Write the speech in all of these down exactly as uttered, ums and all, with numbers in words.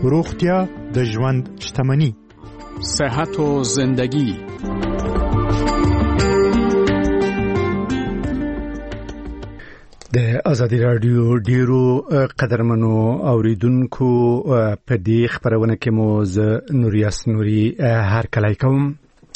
روغتیا د ژوند شتمني. صحت و زندگی. د ازادي رادیو ډیرو قدرمنو اوریدونکو په دې خبرونه کې مو ز نوریاس نوري هر کله کوم.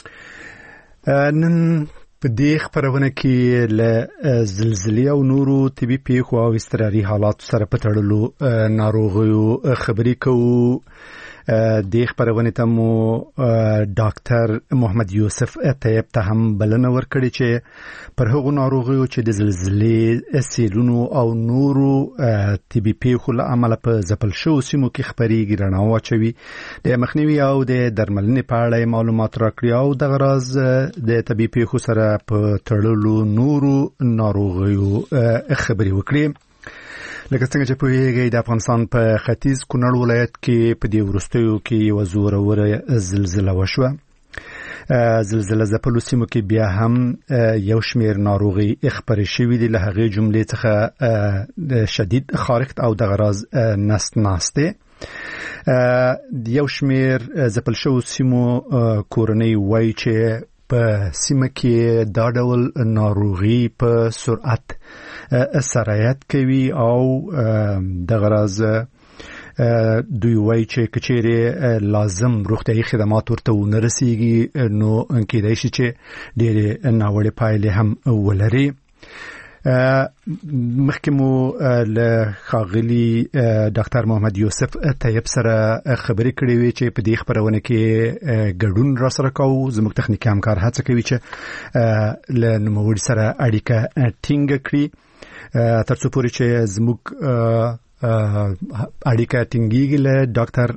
نن په دې خبرونه کې له زلزلې او نورو طبي پیښو او اضطراري حالات سره په تړلو ناروغیو خبرې کوو. د خبرونه ته مو ډاکټر محمد یوسف طیب ته هم بلنه ورکړي چې پر هغو ناروغیو چې د زلزلې سیلونو او نورو طبي پیښو له امله په ځپل شوو سیمو کې خبرېږي رڼا واچوي، د مخنیوي او د درملنې په اړه معلومات راکړي او دغه راز د طبي پیښو سره په تړلو نورو ناروغیو خبرې وکړي. لکه څنګه چې پوهیږئ د افغانستان په ختیځ کونړ ولایت کې په دې وروستیو کې یوه زوروره زلزله وشوه. زلزله ځپلو سیمو کې بیا هم یو شمېر ناروغي خپرې شوي دي، له هغې جملې څخه شدید خارښت او دغه راز نست ناستې. یو شمېر ځپل شوو سیمو کورنۍ وایي چې په سیمه کې دا ډول ناروغي په سرعت سرایت کوي او دغه راز دوی وایي چې کچېرې لازم روغتیايي خدمات ورته ونه رسیږي نو کېدای شي چې ډېرې ناوړې پایلې هم ولري. مخکې مو له ښاغلي ډاکټر محمد یوسف طیب سره خبرې کړې وې چې په دې خبرونه کې ګډون را سره کوو. زموږ تخنیکي همکار هڅه کوي چې له نوموړي سره اړیکه ټینګه کړي تر څو پورې چې زموږ اړیکه ټینګېږي له ډاکټر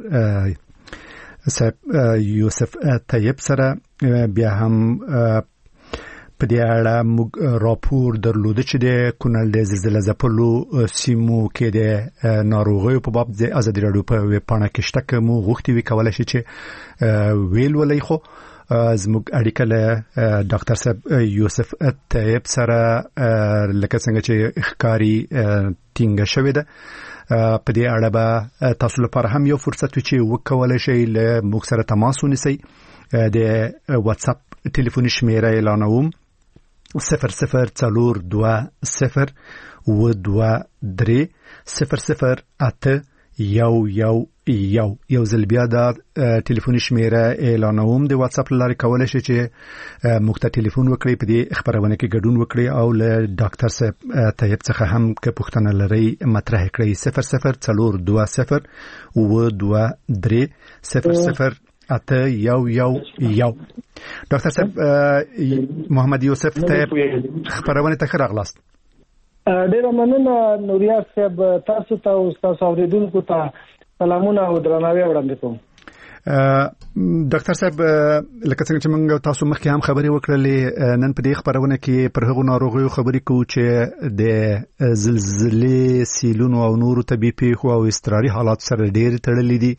یوسف طیب سره. بیا هم په دې اړه موږ راپور درلوده چې د کونړ د زلزله ځپلو سیمو کې د ناروغیو په باب د ازادي راډیو په ویب پاڼه کې شته که مو غوښتي وي کولی شي چې ویلولئ. خو زموږ اړیکه له ډاکټر صاحب یوسف طیب سره لکه څنګه چې ښکاري ټینګه شوې ده. په دې اړه به تاسو لپاره هم یو فرصت وي چې وکولی شئ له موږ سره تماس ونیسئ. د واتساپ ټلیفوني شمیره اعلانوم: صفر صفر څلور دوه صفر اوه دوه درې صفر صفر اته یو یو یو. یو ځل بیا دا ټلیفوني شمیره اعلانوم. د واتساپ له لارې کولی شئ چې موږ ته ټلیفون وکړئ، په دې خبرونه کې ګډون وکړئ او له ډاکټر صاحب طیب څخه هم که پوښتنه لرئ مطرح کړئ. صفر صفر څلور دوه صفر اوه دوه درې صفر صفر اته یو یو یو. ډاکټر صاحب محمد یوسف طیب خبرونه ته ښه راغلاست. ډیره مننه نوریاس صاحب، تاسو ته او تاسو اوریدونکو ته سلامونه او درناوی وړاندې کوم. ډاکټر صاحب لکه څنګه چې موږ تاسو مخکې هم خبرې وکړلې، نن په دې خبرونه کې پر هغو ناروغیو خبرې کوو چې د زلزلې، سیلونو او نورو طبي پیښو او اضطراري حالات سره ډېر تړلي دي،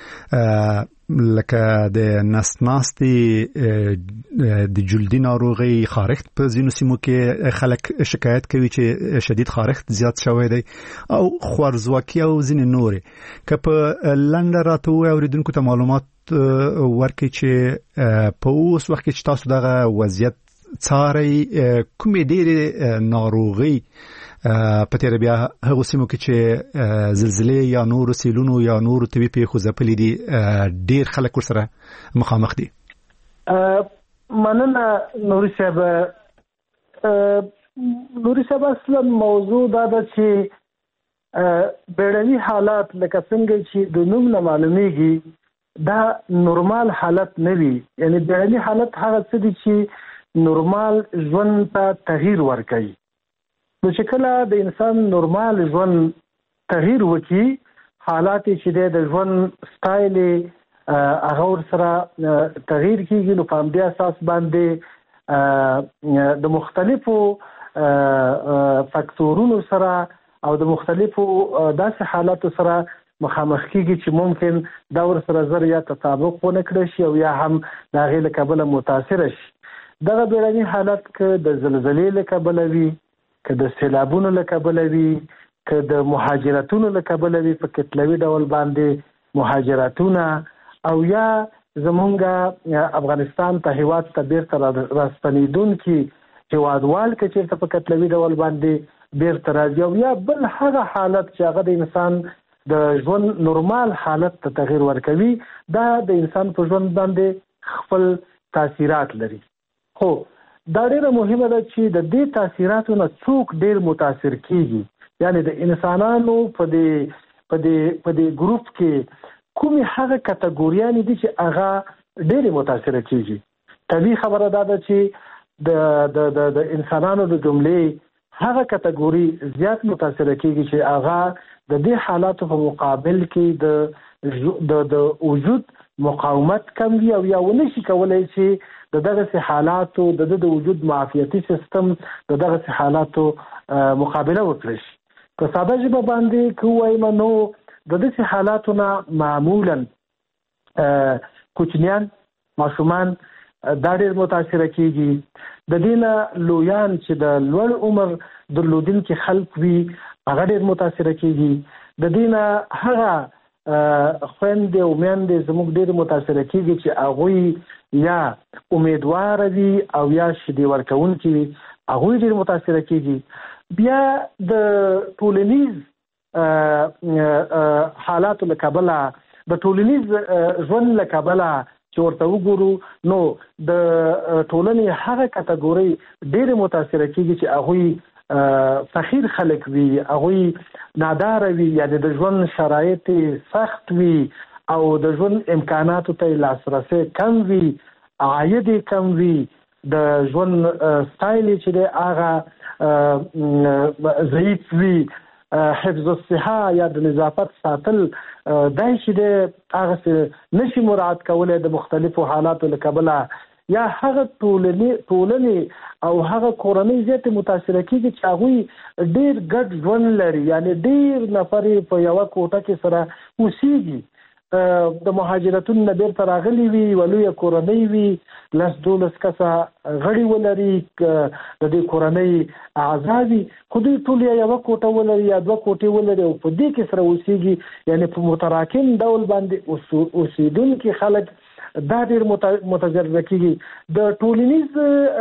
لکه د نست ناستې، د جلدي ناروغۍ، خارښت. په ځینو سیمو کې خلک شکایت کوي چې شدید خارښت زیات شوی دی او خوارځواکي او ځینې نورې. که په لنډه راته ووایي اوریدونکو ته معلومات ورکړي چې په اوس وخت کې چې تاسو دغه وضعیت څارئ، کومې ډېرې ناروغۍ په تېره بیا هغو سیمو کې چې زلزلې یا نورو سیلونو یا نورو طبي پیښو ځپلي دي ډېر خلک ورسره مخامخ دي؟ مننه نوري صاحب. نوري صاحب اصلا موضوع دا ده چې بیړني حالات لکه څنګه چې د نوم نه معلومیږي دا نورمال حالت نه وي. یعنی بیړني حالت هغه څه دي چې نورمال ژوند ته تغییر ورکوي. نو چې کله د انسان نورمال ژوند تغییر وکړي، حالات چې د ژوند سټایل هغه ورسره تغییر کېږي، نو په همدې اساس باندې د مختلفو فاکتورونو سره او د مختلفو داسې حالاتو سره مخامخ کېږي چې ممکن دا ورسره زر یا تطابق ونه کړی شي او یا هم د هغې له کبله متاثره شي. دغه بیړني حالت که د زلزلې له کبله وي، که د سیلابونو له کبله وي، که د مهاجرتونو له کبله وي، په کتلوي ډول باندې مهاجرتونه او یا زمونږ افغانستان ته هیواد ته بیرته راستنیدونکي هیوادوال که چېرته په قتلوي ډول باندې بیرته راځي او یا بل هغه حالت چې هغه د انسان د ژوند نورمال حالت ته تغیر ورکوي دا د انسان په ژوند باندې خپل تاثیرات لري. خو دا ډېره مهمه ده چې د دې تاثیراتو نه څوک ډېر متاثر کیږي، یعنی د انسانانو په دې په دې په دې ګروپ کې کومې هغه کټګوریانې دي چې هغه ډېرې متاثره کیږي. طبیعي خبره دا ده چې د د د د انسانانو د جملې هغه کټګوري زیات متاثره کیږي چې هغه د دې حالاتو په مقابل کې د د د وجود مقاومت کم وي او یا ونه شي کولای چې د دغه حالاتو د د وجود معافیتي سیستم د دغه حالاتو مقابله وکړي. په ساده ژبه باندې کومه نو د دې حالاتو نه معمولا کوچنیان ماشومان دا ډېر متاثره کیږي. د دینه لویان چې د لوړ عمر درلودونکي خلک وي هغه ډېر متاثره کیږي. د دینه هغه خويندې او میندې زموږ ډېر متاثره کیږي چې هغه یا امیدوار دي او یا شدي ورکوونکي وي هغه ډېر متاثره کیږي. بیا د ټولنیز حالاتو له کبله د ټولنیز ژوند له کبله چې ورته وګورو نو د ټولنې هغه کټګوري ډېر متاثره کیږي چې هغه فقیر خلک وي، هغه نادار وي، یعنی د ژوند شرایط سخت وي او د ژوند امکاناتو ته لاسرسي کم وي، عاید کم وي، د ژوند سټایل چې دی هغه ضعیف وي، حفظ الصحه یا د نظافت ساتل دای چې د هغه نشي مراعات کولای د مختلفو حالاتو له کبله یا هغه ټولنې ټولنې او هغه کورنۍ زیات متاثره کیږي چې هغه ډیر ګډ ژوند لري، یعنی ډیر نفر په یو کوټه کې سره اوسېږي. د مهاجرتونو نه بیرته راغلي وي، ولویه کورنۍ وي، لس دولس کسه غړي ولري، د دې کورنۍ اعضا وي، خو دوی ټول یوه کوټه ولري یا دوه کوټې ولري او په دې کې سره اوسېږي، یعنی په متراکم ډول باندې اوسېدونکي خلک دا ډېر متضرره کیږي. د ټولنیز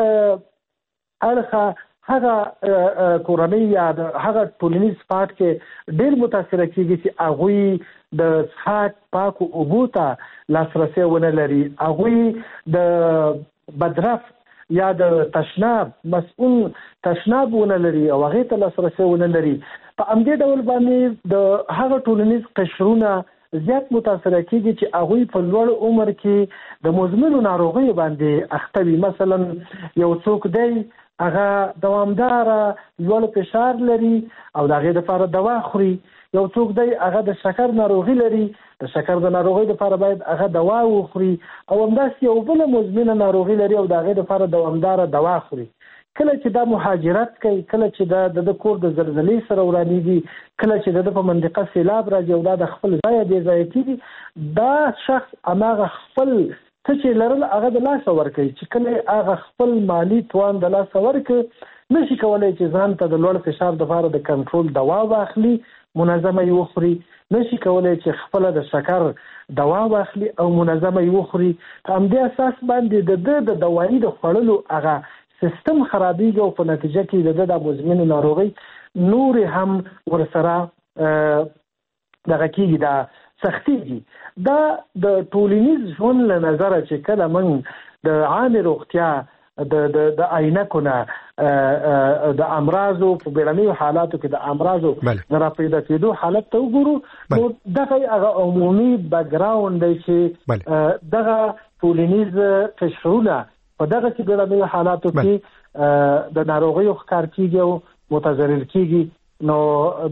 اړخه هغه کورنۍ یا هغه ټولنیز پارت کې ډېر متاثره کیږي چې هغوی د څښاک پاکو اوبو ته لاسرسی ونه لري، هغوی د بدرف یا د تشناب مسؤل تشناب ونه لري او هغې ته لاسرسی ونه لري. په همدې ډول باندې د هغه ټولنیز قشرونه زیات متاثره کیږي چې هغوی په لوړ عمر کې د مزمنو ناروغیو باندې اخته وي. مثلا یو څوک دی هغه دوامداره لوړ فشار لري او د هغې دپاره دوا خوري، یو څوک دی هغه د شکر ناروغي لري، د شکر د ناروغۍ لپاره باید هغه دوا وخوري، او همداسې یو بله مزمنه ناروغي لري او د هغې لپاره دوامداره دوا خوري. کله چې دا مهاجرت کوي، کله چې دا د کور د زلزلې سره ورانیږي، کله چې د په منطقه سیلاب راځي او دا د خپل ځای بې ځایه کېږي، دا شخص هماغه خپل څه چې لرل هغه د لاسه ورکوي. چې کله هغه خپل مالي توان د لاسه ورکړي نشي کولی چې ځان ته د لوړ فشار دپاره د کنټرول دوا واخلي، منظمه یې وخوري، نشي کولی چې خپله د شکر دوا واخلي او منظمه یې وخوري. په همدې اساس باندې د ده د دوایي د خوړلو هغه سیستم خرابېږي او په نتیجه کې د ده د مزمنو ناروغۍ نورې هم ورسره دغه کېږي، دا سختېږي. دا د ټولنیز ژوند له نظره چې کله موږ د عامې روغتیا د د د عینکو نه د امراضو په بیړنیو حالاتو کې د امراضو د راپیدا کېدو حالت ته وګورو، نو دغه هغه عمومي بیکګراوند دی چې دغه ټولنیز قشرونه په دغه کې بیړنیو حالاتو کې د ناروغیو ښکار کېږي او متضرر کېږي. نو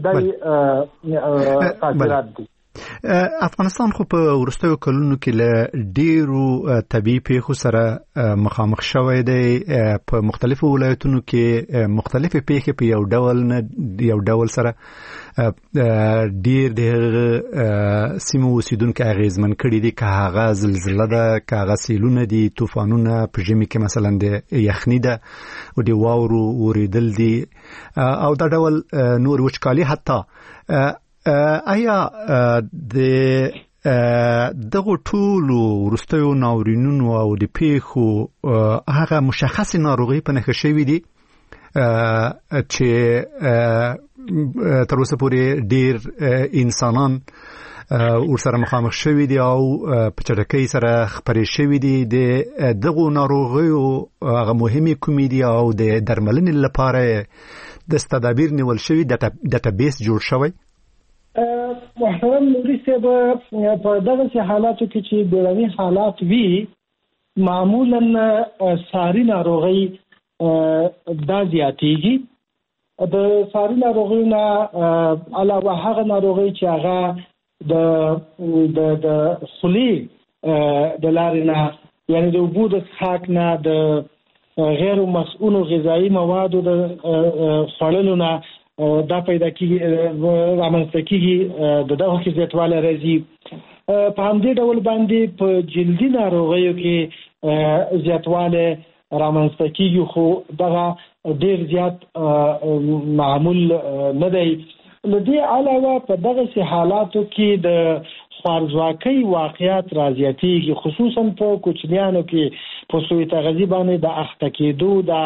دا تاثیرات دي. افغانستان خو په وروستیو کلونو کې له ډیرو طبیعي پیښو سره مخامخ شوی دی. په مختلفو ولایتونو کې مختلفې پیښې په یو ډول نه یو ډول سره ډیر د سیمو اوسیدونکو اغیزمن کړي دي، که هغه زلزله ده، که هغه سیلونه دي، طوفانونه په ژمي کې مثلا د یخني ده او د واورو اوریدل دي او دا ډول نور وچکالي. حتی آیا د دغه ټولو وروستیو ناورینونو او د پیښو هغه مشخص ناروغي په نښه شوي دي چې تر اوسه پورې ډیر انسانان ورسره مخامخ شوي دي او په چټکۍ سره خپرې شوي دي. د دغو ناروغیو هغه مهمې کومې دي او د درملنې لپاره د تدابیر نیول شوي ډیټابیس جوړ شوی؟ محترم نوري صاحب، په دغه حالاتو کې چې بیړني حالات وي معمولا ساري ناروغي دا زیاتېږي. د ساري ناروغیو نه علاوه هغه ناروغي چې هغه د د د خولې د لارې نه، یعنې د اوبو د څښاک نه، د غیر مسؤلو غذایي موادو د خوړلو نه دا پیدا کېږي، رامنځته کېږي، د دغو کې زیاتوالی راځي. په همدې ډول باندې په جلدي ناروغیو کې زیاتوالی رامنځته کېږي، خو دغه ډېر زیات معمول نه دی. له دې علاوه په دغسې حالاتو کې د خوارځواکۍ واقعیات رازیاتېږي، خصوصا په کوچنیانو کې په سوء تغذیې باندې د اخته کېدو دا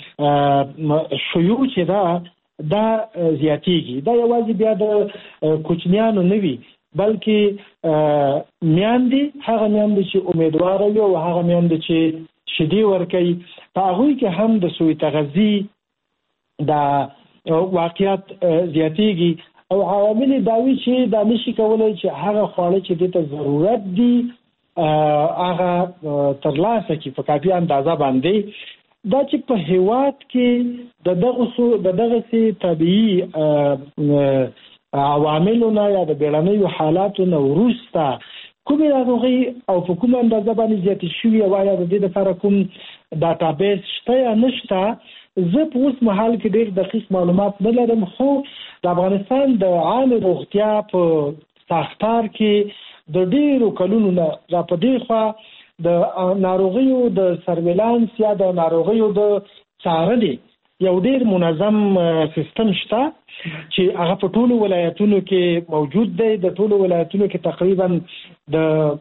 شیوع چې ده دا زیاتېږي. دا یوازې بیا د کوچنیانو نه وي بلکې میندې، هغه میندې چې امیدواره وي او هغه میندې چې شیدې ورکوي، په هغوی کې هم د سوء تغذیې دا واقعیت زیاتېږي. او عوامل دا وي چې دا نشي کولی چې هغه خواړه چې دې ته ضرورت دي هغه ترلاسه کړي په کافي اندازه باندې. دا چې په هېواد کې د دغسو د دغسې طبیعي عواملو نه یا د بیړنیو حالاتو نه وروسته کومې ناروغۍ او په کومه اندازه باندې زیاتې شوي او آیا د دې لپاره کوم ډاټابیس شته یا نشته، زه په اوس مهال کې ډېر دقیق معلومات نه لرم. خو د افغانستان د عامې روغتیا په ساختار کې د ډېرو کلونو نه را په دې خوا د ناروغیو د سرویلانس یا د ناروغیو د څارنې یو ډېر منظم سیستم شته چې هغه په ټولو ولایتونو کې موجود دی. د ټولو ولایتونو کې تقریبا د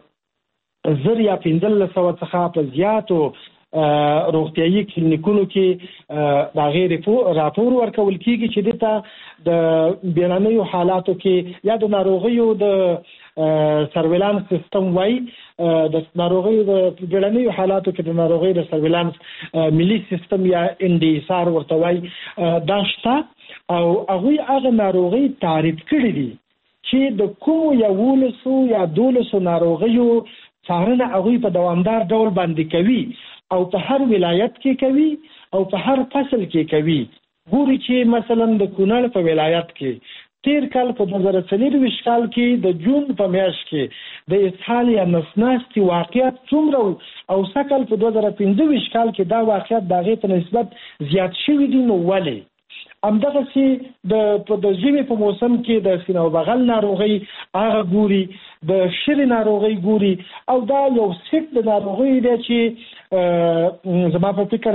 زر یا پنځلس سوه څخه په زیاتو روغتیایي کلینیکونو کې د هغې راپور ورکول کېږي چې دې ته د بیړنیو حالاتو کې یا د ناروغیو د سرویلانس سیستم وایي. د ناروغیو د بیړنیو حالاتو کې د ناروغیو د سرویلانس ملي سیستم یا ان ډي اس آر ورته وایي دا شته او هغوی هغه ناروغۍ تعریف کړي دي چې د کومو یولسو یا دولسو ناروغیو څارنه هغوی په دوامدار ډول باندې کوي او په هر ولایت کې کوي او په هر فصل کې کوي. ګوري چې مثلا د کونړ په ولایت کې تیر کال په دوه زره څلرویشت کال کې د جون په میاشت کې د اسهال یا نسناستي واقعیت څومره او سکل په دوه زره پنځه ویشت کال کې دا واقعیت د هغې په نسبت زیات شوي دي. نو ولې؟ همدغسې د د ژمي په موسم کې د سینه او بغل ناروغۍ هغه ګوري، د شري ناروغۍ ګوري او دا یو سیټ د ناروغۍ دی چې زما په فکر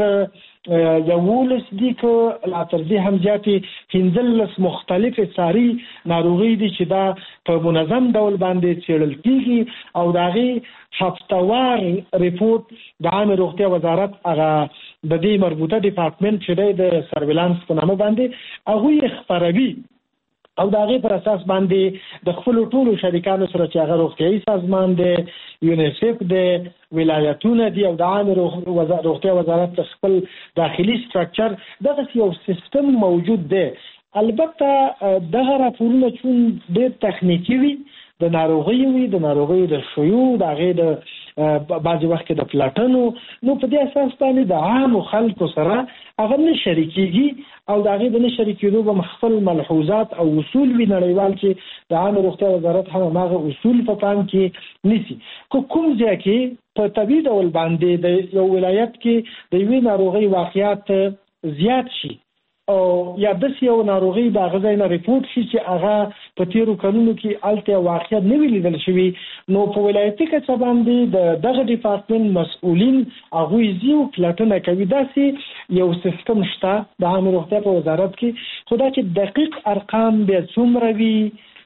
یولس دي که لا تر دې هم زیاتې پنځلس مختلفې ساري ناروغۍ دي چې دا په منظم ډول باندې څېړل کېږي او د هغې هفتهوار ریپورټ د عامې روغتیا وزارت هغه د دې مربوطه ډیپارټمنټ چې دی د سرویلانس په نامه باندې هغوی یې خپروي او د هغې پر اساس باندې د خپلو ټولو شریکانو سره چې هغه روغتیایي سازمان دی، یونیسف دی، ولایتونه دي او د عامې روغتیا وزارت د خپل داخلي سټرکچر دغسې یو سیستم موجود دی. البته دغه راپورونه چون ډېر تخنیکي وي، د ناروغیو وي، د ناروغیو د شیوع، د هغې د بعضې وخت کې د پلټنو، نو په دې اساس باندې د عامو خلکو سره هغه نه شریکېږي او د هغې د نه شریکېدو به خپل ملحوظات او اصول وي نړیوال چې د عامې روغتیا وزارت هم هماغه اصول په پام کې نیسي. که کوم ځای کې په طبیعي ډول باندې د یو ولایت کې د یوې ناروغۍ واقعیات زیات شي او یا داسې یو ناروغۍ د هغه ځای نه ریپورټ شي چې هغه په تېرو کلونو کې هلته واقعیت نه وي لیدل شوي، نو په ولایتي کچه باندې د دغه ډیپارټمنټ مسؤلین هغوی ځي او پلټنه کوي. داسې یو سیستم شته د عامې روغتیا په وزارت کې، خو دا چې دقیق ارقام بیا څومره وي،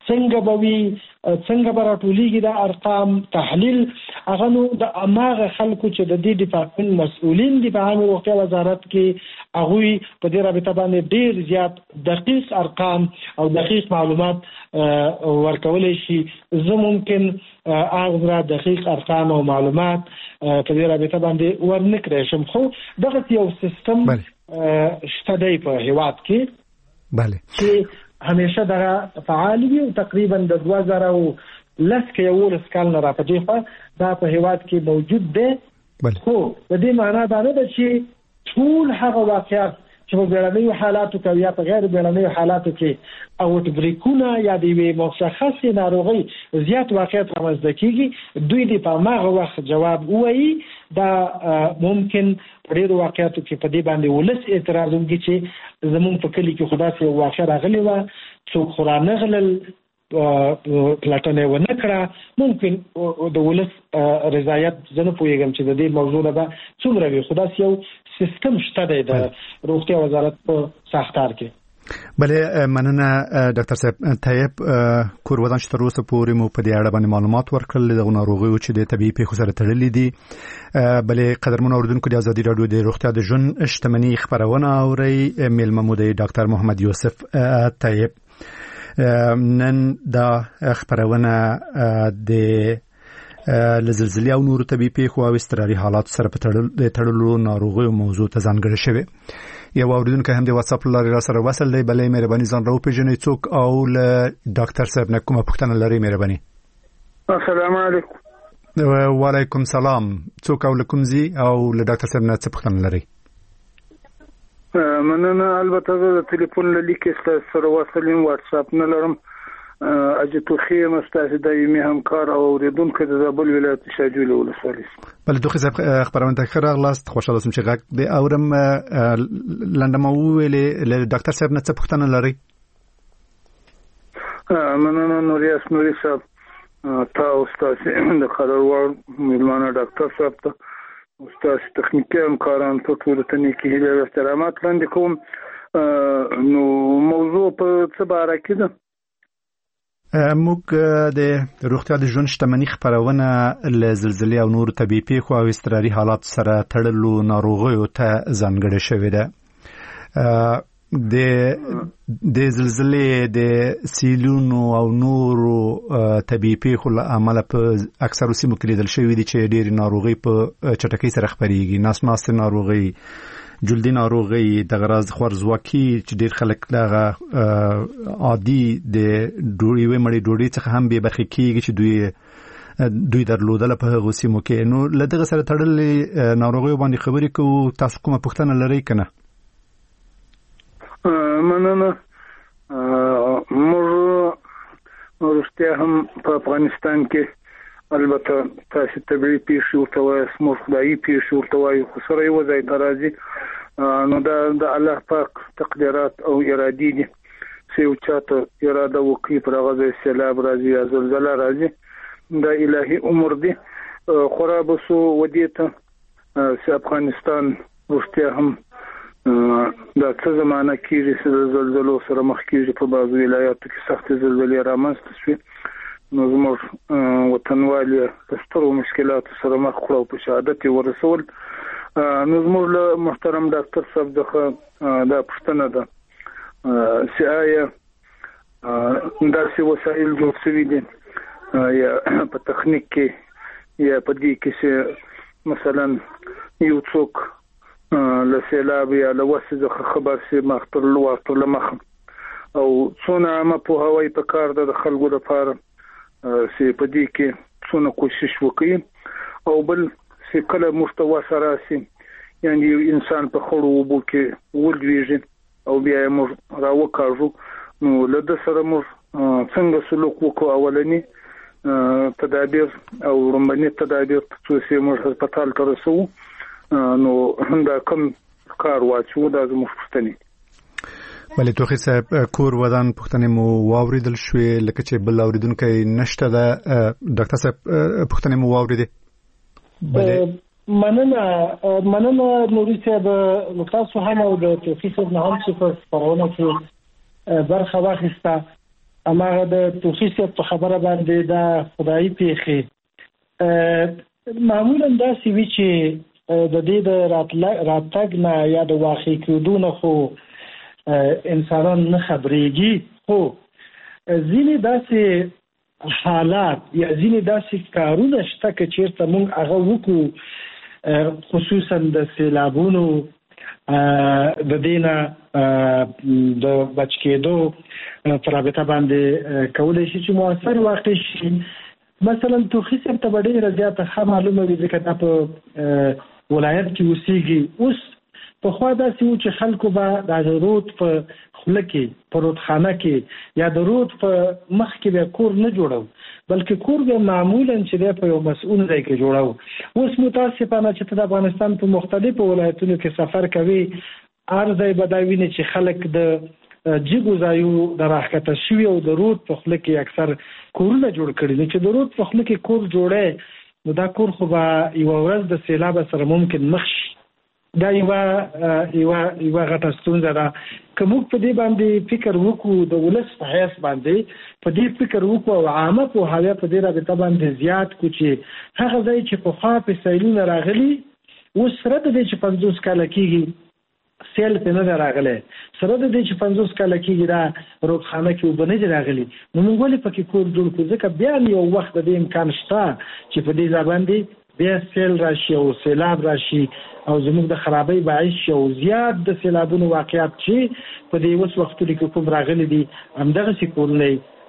څنګه به وي څنګه به راټولېږي دا ارقام تحلیل هغه نو د هماغه خلکو چې د دې ډپارټمنټ مسؤلین دي په عامه روغتیا وزارت کې هغوی په دې رابطه باندې ډېر زیات دقیق ارقام او دقیق معلومات ورکولی شي. زه ممکن هغه دقیق ارقام او معلومات په دې رابطه باندې ورنه کړی شم، خو دغه یو سیستم شته دی په هیواد کې بله چې همیشه دغه فعال وي او تقریبا د دوه زره او لس کې یولس کال نه راپدې خو دا په هیواد کې موجود دی. خو د دې معنا دا نه ده چې ټول هغه واقعات چې په بیړنیو حالاتو کې یا په غیر بیړنیو حالاتو کې اوټ بریکونه یا د یوې مشخصې ناروغۍ زیات واقعیت رامنځته کېږي، دوی دې په هماغه وخت جواب ووایي. دا ممکن په ډېرو واقعاتو کې په دې باندې ولس اعتراض وکړي چې زمونږ په کلي کې خو داسې یو واقعه راغلې وه، څوک خو رانغلل، پلټنه یې ونه کړه. ممکن د ولس رضایت زه نه پوهېږم چې د دې موضوع نه به څومره وي، خو داسې یو سیستم شته دی د روغتیا وزارت په ساختار کې. بله مننه ډاکټر صاحب. طیب کورودان چې تر اوسه پورې مو په دې اړه باندې معلومات ورکړل د ناروغیو چې د طبي پیښو سره تړلې دي. بله قدرمن اوریدونکو د ازادي رادیو د روغتیا د ژوند شتمنۍ خبرونه اوري. میلمه مو د ډاکټر محمد یوسف طیب. نن دا خبرونه د لزلزلې او نورو طبي پیښو او اضطراري حالات سره په تړلو ناروغیو موضوع ته ځانګړې شوې. یو اوریدونکو هم د واتس اپ لارې را سره وصل دی. بلې مهرباني ځان راوپېژنئ څوک او له ډاکټر صاحب نه کومه پوښتنه لرئ؟ مهرباني. السلام علیکم. وعلیکم سلام. څوک او له کوم ځای او له ډاکټر صاحب نه څه پوښتنه لرئ؟ مننه. البته زه د ټلیفون له لیکې سره وصل یم، واتس اپ نه لرم. اجتو خیم ستاسو دایمي همکار او اوریدونکو د زابل ولایت شاجوی ولسوالۍ. بله دوخي صاحب خبرونه ته ښه راغلاست. خوشحاله شوم چې غږ د اورم. لنډه مو وویلې له ډاکټر صاحب نه څه پوښتنه لرئ؟ مننه نوریاس نوري صاحب، تا او ستاسو د قراروړ میلمانه ډاکټر صاحب ته او ستاسو تخنیکي همکاران ته ټول ته نیکې هیلې او احترامات وړاندې کوم. نو موضوع په څه باره کې ده؟ موږ د روغتیا د ژوند شتمنۍ خبرونه له زلزلې او نورو طبي پیښو او اضطراري حالات سره تړلو ناروغیو ته ځانګړې شوې ده. د د زلزلې د سیلونو او نورو طبي پیښو له امله په اکثرو سیمو کې لیدل شوي دي چې ډېرې ناروغۍ په چټکۍ سره خپرېږي. ناس ناستې ناروغۍ، جلدي ناروغۍ، د غراز خوارزواکي چې ډېر خلک دغه عادي د ډوډۍ یوې مړۍ ډوډۍ څخه هم بې برخې کېږي چې دوی دوی درلودله په هغو سیمو کې. نو له دغه سره تړلې ناروغیو باندې خبرې کوو. تاسو کومه پوښتنه لرئ که نه؟ مننه. موږ وروسته هم په افغانستان کې البته تاسو طبيعي پیښې ورته وایي، موږ خدایي پیښې ورته وایي، خو سره یو ځای ته راځي. نو دا د الله پاک تقدیرات او ارادې دي چې یو چاته اراده وکړي پر هغه ځای سیلاب راځي یا زلزله راځي. دا الهي امر دي. خراب سو ودې ته چې افغانستان وروسته هم دا څه زمانہ کېږي چې زلزلو سره مخ کېږي. په بعضو ولایاتو کې سخت زلزلې رامنځته شوې. نو زموږ وطنوال د سترو مشکلاتو سره مخ کړو په شهادت ورسول. نو زموږ له محترم ډاکټر صاحب دغه دا پوښتنه ده چې آیا داسې وسایل جوړ شوي دي یا په تخنیک کې یا په دې کې چې مثلا یو څوک له سیلاب یا له وسې څخه خبر شي مخته لوړ لمخ او څونه عامه پوهاوی په کار ده د خلکو لپاره چې په دې کې څونه کوشش وکړي. او بل چې کله مستوى سره سي یعنی یو انسان په خړو وبو کې ولويږي او بیا موږ راوکاږو. نو له د سره موږ څنګه سلوک وکړو؟ اولنی تدابیر او رومبني تدابیر چې موږ هسپتال ته رسو. نو دا کوم کار واچو دا زموږ پوښتنه. بله توخی صاحب کور ودان پوښتنې مو واوریدل شوې لکه چې بل اوریدونکی نشته ده. ډاکټر صاحب پوښتنې مو واوریدې؟ مننه مننه نوري صاحب. تاسو هم او د توفیق صاحب نه هم چې په خبرونه کې برخه واخیسته. اماغه د توخیص په خبره باندې دا خدای پیخي معمولا دا سی وی چې د دې د راتګ نه یا د واقع کېدو نه خو انسانان نه خبرېږي، خو ځینې داسې حالات یا ځینې داسې کارونه شته که چېرته موږ هغه وکړو، خصوصا د سیلابونو د دې نه د بچ کېدو په رابطه باندې کولی شي چې مؤثر واقع شي. مثلا توخیص ته به ډېره زیاته ښه معلومه وي ځکه دا په ولایت کې اوسېږي. اوس پخوا داسې و چې خلکو به د هغه رود په خوله کې په رودخانه کې یا د رود په مخ کې به کور نه جوړو، بلکې کور به معمولا چې دی په یو مسؤل ځای کې جوړو. اوس متاسفانه چې د افغانستان په مختلفو ولایتونو کې سفر کوي، هر ځای به دا ویني چې خلک د جګو ځایو د راښکته شوي او د رود په خوله کې اکثر کورونه جوړ کړي. نو چې د رود په خوله کې کور جوړی نو دا کور خو به یوه ورځ د سیلاب سره ممکن مخ شي. دا یوه یوه یوه غټه ستونزه ده. که موږ په دې باندې فکر وکړو، د ولس په حیث باندې په دې فکر وکړو او عامه پوهاوی په دې رابطه باندې زیات کړو چې هغه ځای چې پخوا پې سیلونه راغلي، اوس سره د دې چې پنځوس کاله کېږي سیل پې نه دی راغلی، سره د دې چې پنځوس کاله کېږي دا رودخانه کې اوبه نه دي راغلي، نو موږ ولې پکې کور جوړ کړو؟ ځکه بیا یو وخت د دې امکان شته چې په دې ځای باندې بیا سیل راشي او سیلاب راشي او زموږ د خرابۍ باعث شي او زیات د سیلابونو واقعات چې په دې اوس وختونو کې کوم راغلي دي همدغسې کورونه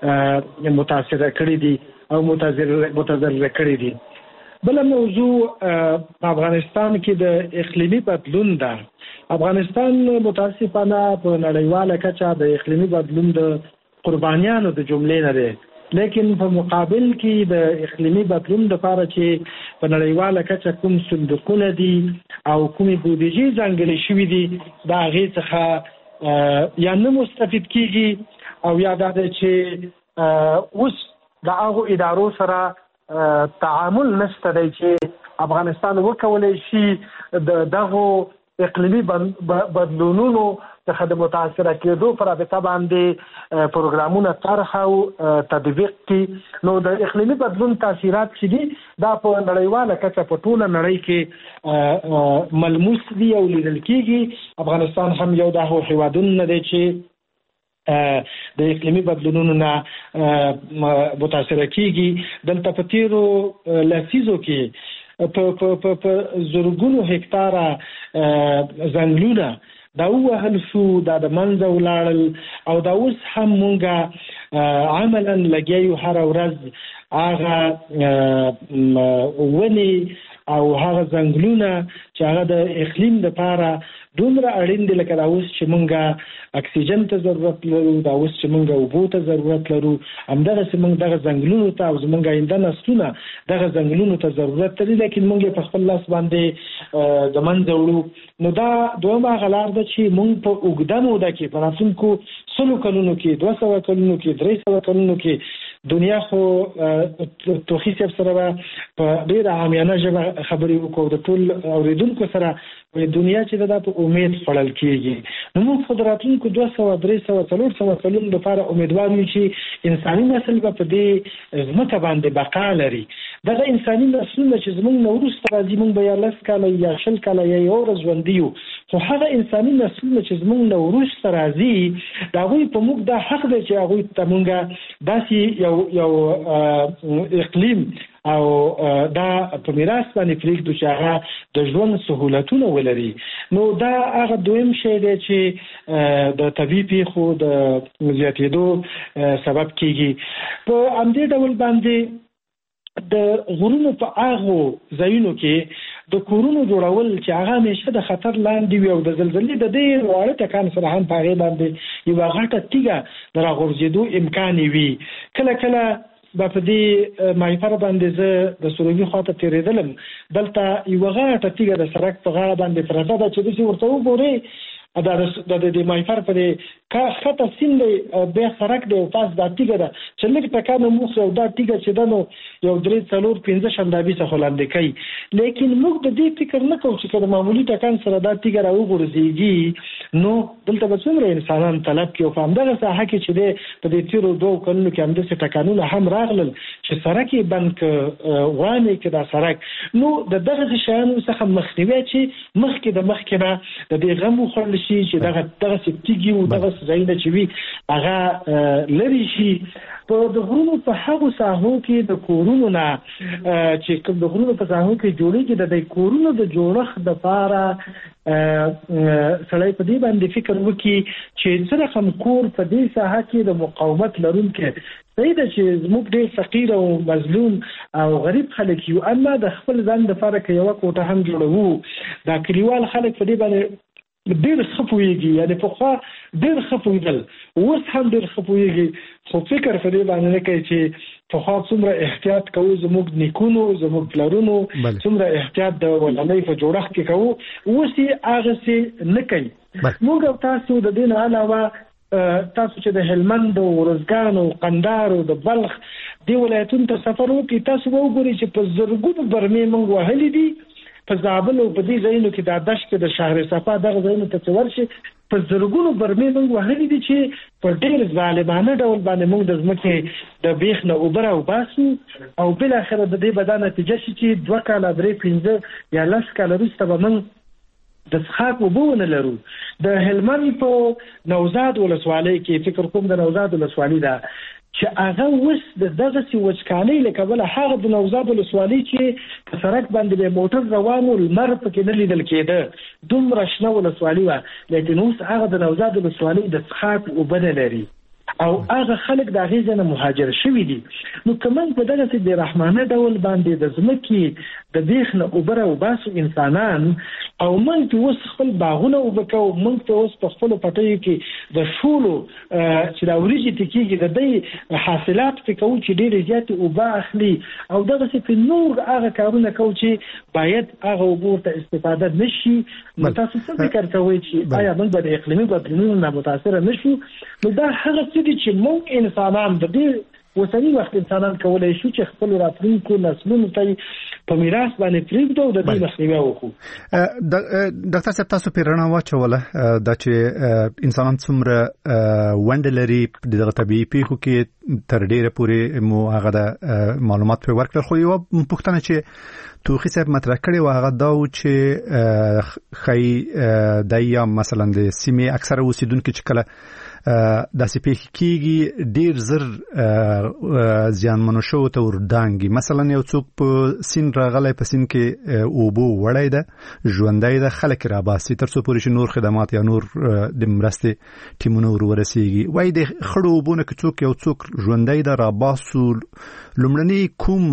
متاثره کړي دي او متضرره کړي دي. بله موضوع په افغانستان کې د اقلیمي بدلون ده. افغانستان متاسفانه په نړیواله کچه د اقلیمي بدلون د قربانیانو د جملې نه دی، لیکن په مقابل کې د اقلیمي بدلون لپاره چې په نړیواله کچه کوم صندوقونه دي او کومې بودیجې ځانګړې شوي دي د هغې څخه یا نه مستفید کېږي او یا دا دی چې اوس د هغو ادارو سره تعامل نشته دی چې افغانستان وکولی شي د دغو اقلیمي بدلونونو څخه د متاثره کېدو په رابطه باندې پروګرامونه طرح او تطبیق کړي. نو د اقلیمي بدلون تاثیرات چې دي دا په نړیواله کچه په ټوله نړۍ کې ملموس دي او لیدل کېږي. افغانستان هم یو د هغو هېوادونو نه دی چې د اقلیمي بدلونونو نه متاثره کېږي. دلته په تېرو لسیزو کې په په زرګونو هکتاره ځنګلونه دا ووهل شو، دا د منځه ولاړل او دا اوس هم مونږه عملا لګیا یو هره ورځ هغه ونې او هغه ځنګلونه چې هغه د اقلیم دپاره دومره اړین دي، لکه دا اوس چې مونږه اکسیجن ته ضرورت لرو، دا اوس چې مونږه اوبو ته ضرورت لرو، همدغسې مونږ دغه ځنګلونو ته او زمونږ آینده نسلونه دغه ځنګلونو ته ضرورت لري، لیکن مونږ یې په خپل لاس باندې د منځه وړو. نو دا دویمه هغه لار ده چې مونږ په اوږده موده کې په راتلونکو سلو کلونو کې، دوه سوه کلونو کې، درې سوه کلونو کې دنیا خو توخي صاحب سره به په ډېره عامیانه ژبه خبرې وکړو د ټول اورېدونکو سره، دنیا چې دا په امید خوړل کېږي. نو موږ خو د راتلونکو دوه سوه درې سوه څلور سوه کلونو لپاره امیدوار یو چې انساني نسل به په دې ځمکه باندې بقا لري. دغه انساني نسلونه چې زموږ نه وروسته راځي، موږ به یا لس کاله یا شل کاله یا یوه ورځ ژوندي یو، خو هغه انساني نسلونه چې زموږ نه وروسته راځي د هغوی په موږ دا حق دی چې هغوی ته موږ داسې یو یو اقلیم او دا په میراث باندې پرېږدو چې هغه د ژوند سهولتونه ولري. نو دا هغه دویم شی دی چې د طبیعي پیښو د زیاتېدو سبب کېږي. په همدې ډول باندې د غرونو په هغو ځایونو کې د کورونو جوړول چې هغه همیشه د خطر لاندې وي او د زلزلې د ډېر واړه ټکان سره هم په هغې باندې یوه غټه تیږه د راغورځېدو امکان وي. کله کله به په دې مایفر باندې زه د سروبي خواته تېرېدلم، دلته یوه غټه تیږه د سړک په غاړه باندې پرته ده چې داسې ورته وګورې دا د د مایفر په کا خطه سین دی به سرک دی پاس د تیګه ده چې لږ تکانه موږ یو دا تیګه چې دنو یو درې څلور پنځه شندابي څخه لاندې کوي لیکن موږ د دې فکر نه کوو چې کله معمولی ټکان سره دا تیګه راوغورځيږي نو دلته به څومره انسانان طلب کوي په همدغه ساحه کې چې د په دې تیرو دوه کلونو کې همدغه ټکانونه هم راغلل چې سرک یې بند وانه کې دا سرک نو د دغه شیانو څخه مخنیوي چې مخکې د مخکې نه د دې غم خل شي چې دغه دغه سپتیږي او دغه ځایونه چې وي هغه لري شي په د غرونو په هغه ساحو کې د کورونو نه چې کوم د غرونو په ساحو کې جوړیږي د دې کورونو د جوړښت د لپاره سړی په دې باندې فکر وکړي چې څنګه کوم کور په دې ساحه کې د مقاومت لرونکي صحیح ده چې زموږ ډېر فقیر او مظلوم او غریب خلک یو اما د خپل ځان لپاره کې یو کوټه هم جوړو دا کلیوال خلک په دې باندې ډېر خپويږي یعنی په خوا ډېر خپویدل اوس هم ډېر خپويږي خو فکر په دې باندې نه کوي چې په خوا څومره احتیاط کوو زموږ نیکونو زموږ پلرونو څومره احتیاط د ولنۍ په جوړښت کې کوو اوس یې هغه څه نه کوي موږ تاسو د دې نه علاوه تاسو چې د هلمند او ورزګان او قندهار او د بلخ دی ولایتونو ته سفر وکړئ تاسو وګورئ چې په زرګونو برمې موږ وهلې دي په زابل او په دې ځایونو کې د دشت د شهر صفا دغه ځایونو ته ورشي په زرګونو برمې موږ وهلې دي چې په ډېر ظالمانه ډول باندې موږ د ځمکې د بیخ نه اوبه راوباسو او بل اخر د دې به دا نتیجه شي چې دوه کاله درې پنځه یا لس کاله وروسته به موږ د څښاک اوبه ونه لرو د هلمند په نوزاد ولسوالۍ کې فکر کوم د نوزاد ولسوالۍ ده چې هغه وس د دغه سی وچکالۍ لکه بل هغه د نوزاد ولسوالۍ چې په سړک باندې به موټر روانو لمر پکې نه لیدل کېده دومره شنه ولسوالۍ وه لیکن اوس هغه د نوزاد ولسوالۍ د څښاک اوبه نه لري او هغه خلک د هغې ځای نه مهاجر شوي دي نو که موږ په دغسې بې رحمانه ډول باندې د ځمکې د بیخ نه اوبه راوباسو انسانان او موږ پرې اوس خپل باغونه اوبه کوو موږ پرې اوس په خپلو پټیو کې د شولو چې دا وریجې تکېږي د دې حاصلات پرې کوو چې ډېرې زیاتې اوبه اخلي او دغسې پرې نور هغه کارونه کوو چې باید هغه اوبو ورته استفاده نه شي نو تاسو څه فکر کوئ چې آیا موږ به د اقلیمي بدلونونو نه متاثره نه شو نو دا هغه څه دي چې موږ انسانان د دې اوسني وخت انسانان کولای شو چې خپل راتلونکو نسلونو ته په میراث باندې پرېږدو او د دې مخنیوی وکړو. ډاکټر صاحب تاسو په رڼا واچوله دا چې انسانان څومره ونډه لري د طبيعي پیښو کې تر ډیره پورې مو هغه د معلومات په ورکړل خو یو پوښتنه چې توخی صاحب مطرح کړي و هغه دا چې خی دایا مثلا د سیمه اکثره اوسیدونکو چې کله د سپېخ کېږي ډیر زر زیانمنو شو ته وردانګي مثلا یو څوک په سین راغلی په سین کې اوبو وړای ده ژوندۍ ده خلک را باسي تر څو پورې نور خدمات یا نور د مرستې ټیمونو ورسیږي وای د خړو اوبونه کې څوک یو څوک ژوندۍ ده را باسو لومړنی کوم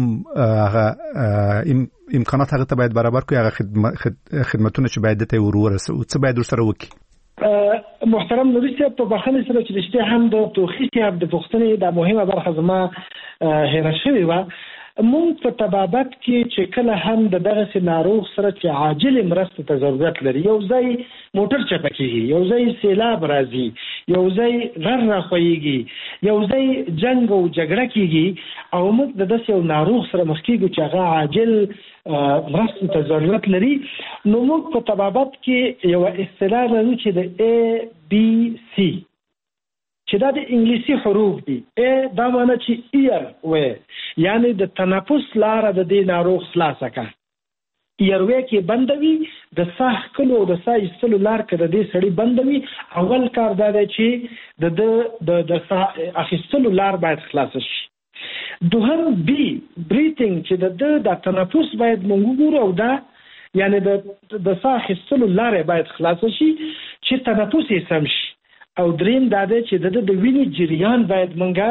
هغه امکانات هغه ته باید برابر کړي هغه خدمتونه چې باید ته ورورسو څه باید ورسره وکړي. محترم نوري صاحب په بخښنې سره چې رښتیا هم د توخي صاحب د پوښتنې د مهمه برخه زما هېره شوې وه مونږ په طبابت کې چې کله هم د دغسې ناروغ سره چې عاجل مرستې ته ضرورت لري یو ځای موټر چپه کېږي یو ځای سیلاب راځي یو ځای غر راخویږي یو ځای جنګ او جګړه کېږي او موږ د داسې یو ناروغ سره مخ کېږو چې هغه عاجل مرستې ته ضرورت لري نو موږ په طبابت کې یو اصطلاح لرو چې د A B C چې دا د انګلیسي حروف دي ا دا معنی چې ایر وې یعنی د تنفس لاره د دې ناروغ خلاصه کا ایروي کې بندوي د ساه کلو د ساه ایستلو لار کې د دې سړی بندوي اول کار دا دی چې د د د ساه اخیستلو لار باید خلاص شي دوهم بي بریثینګ چې د د تنفس باید موږ ګورو او دا یعنی د د ساه اخیستلو لار باید خلاص شي چې تنفس یې سم شي او دریم دا دی چې د د وینې جریان باید مونږه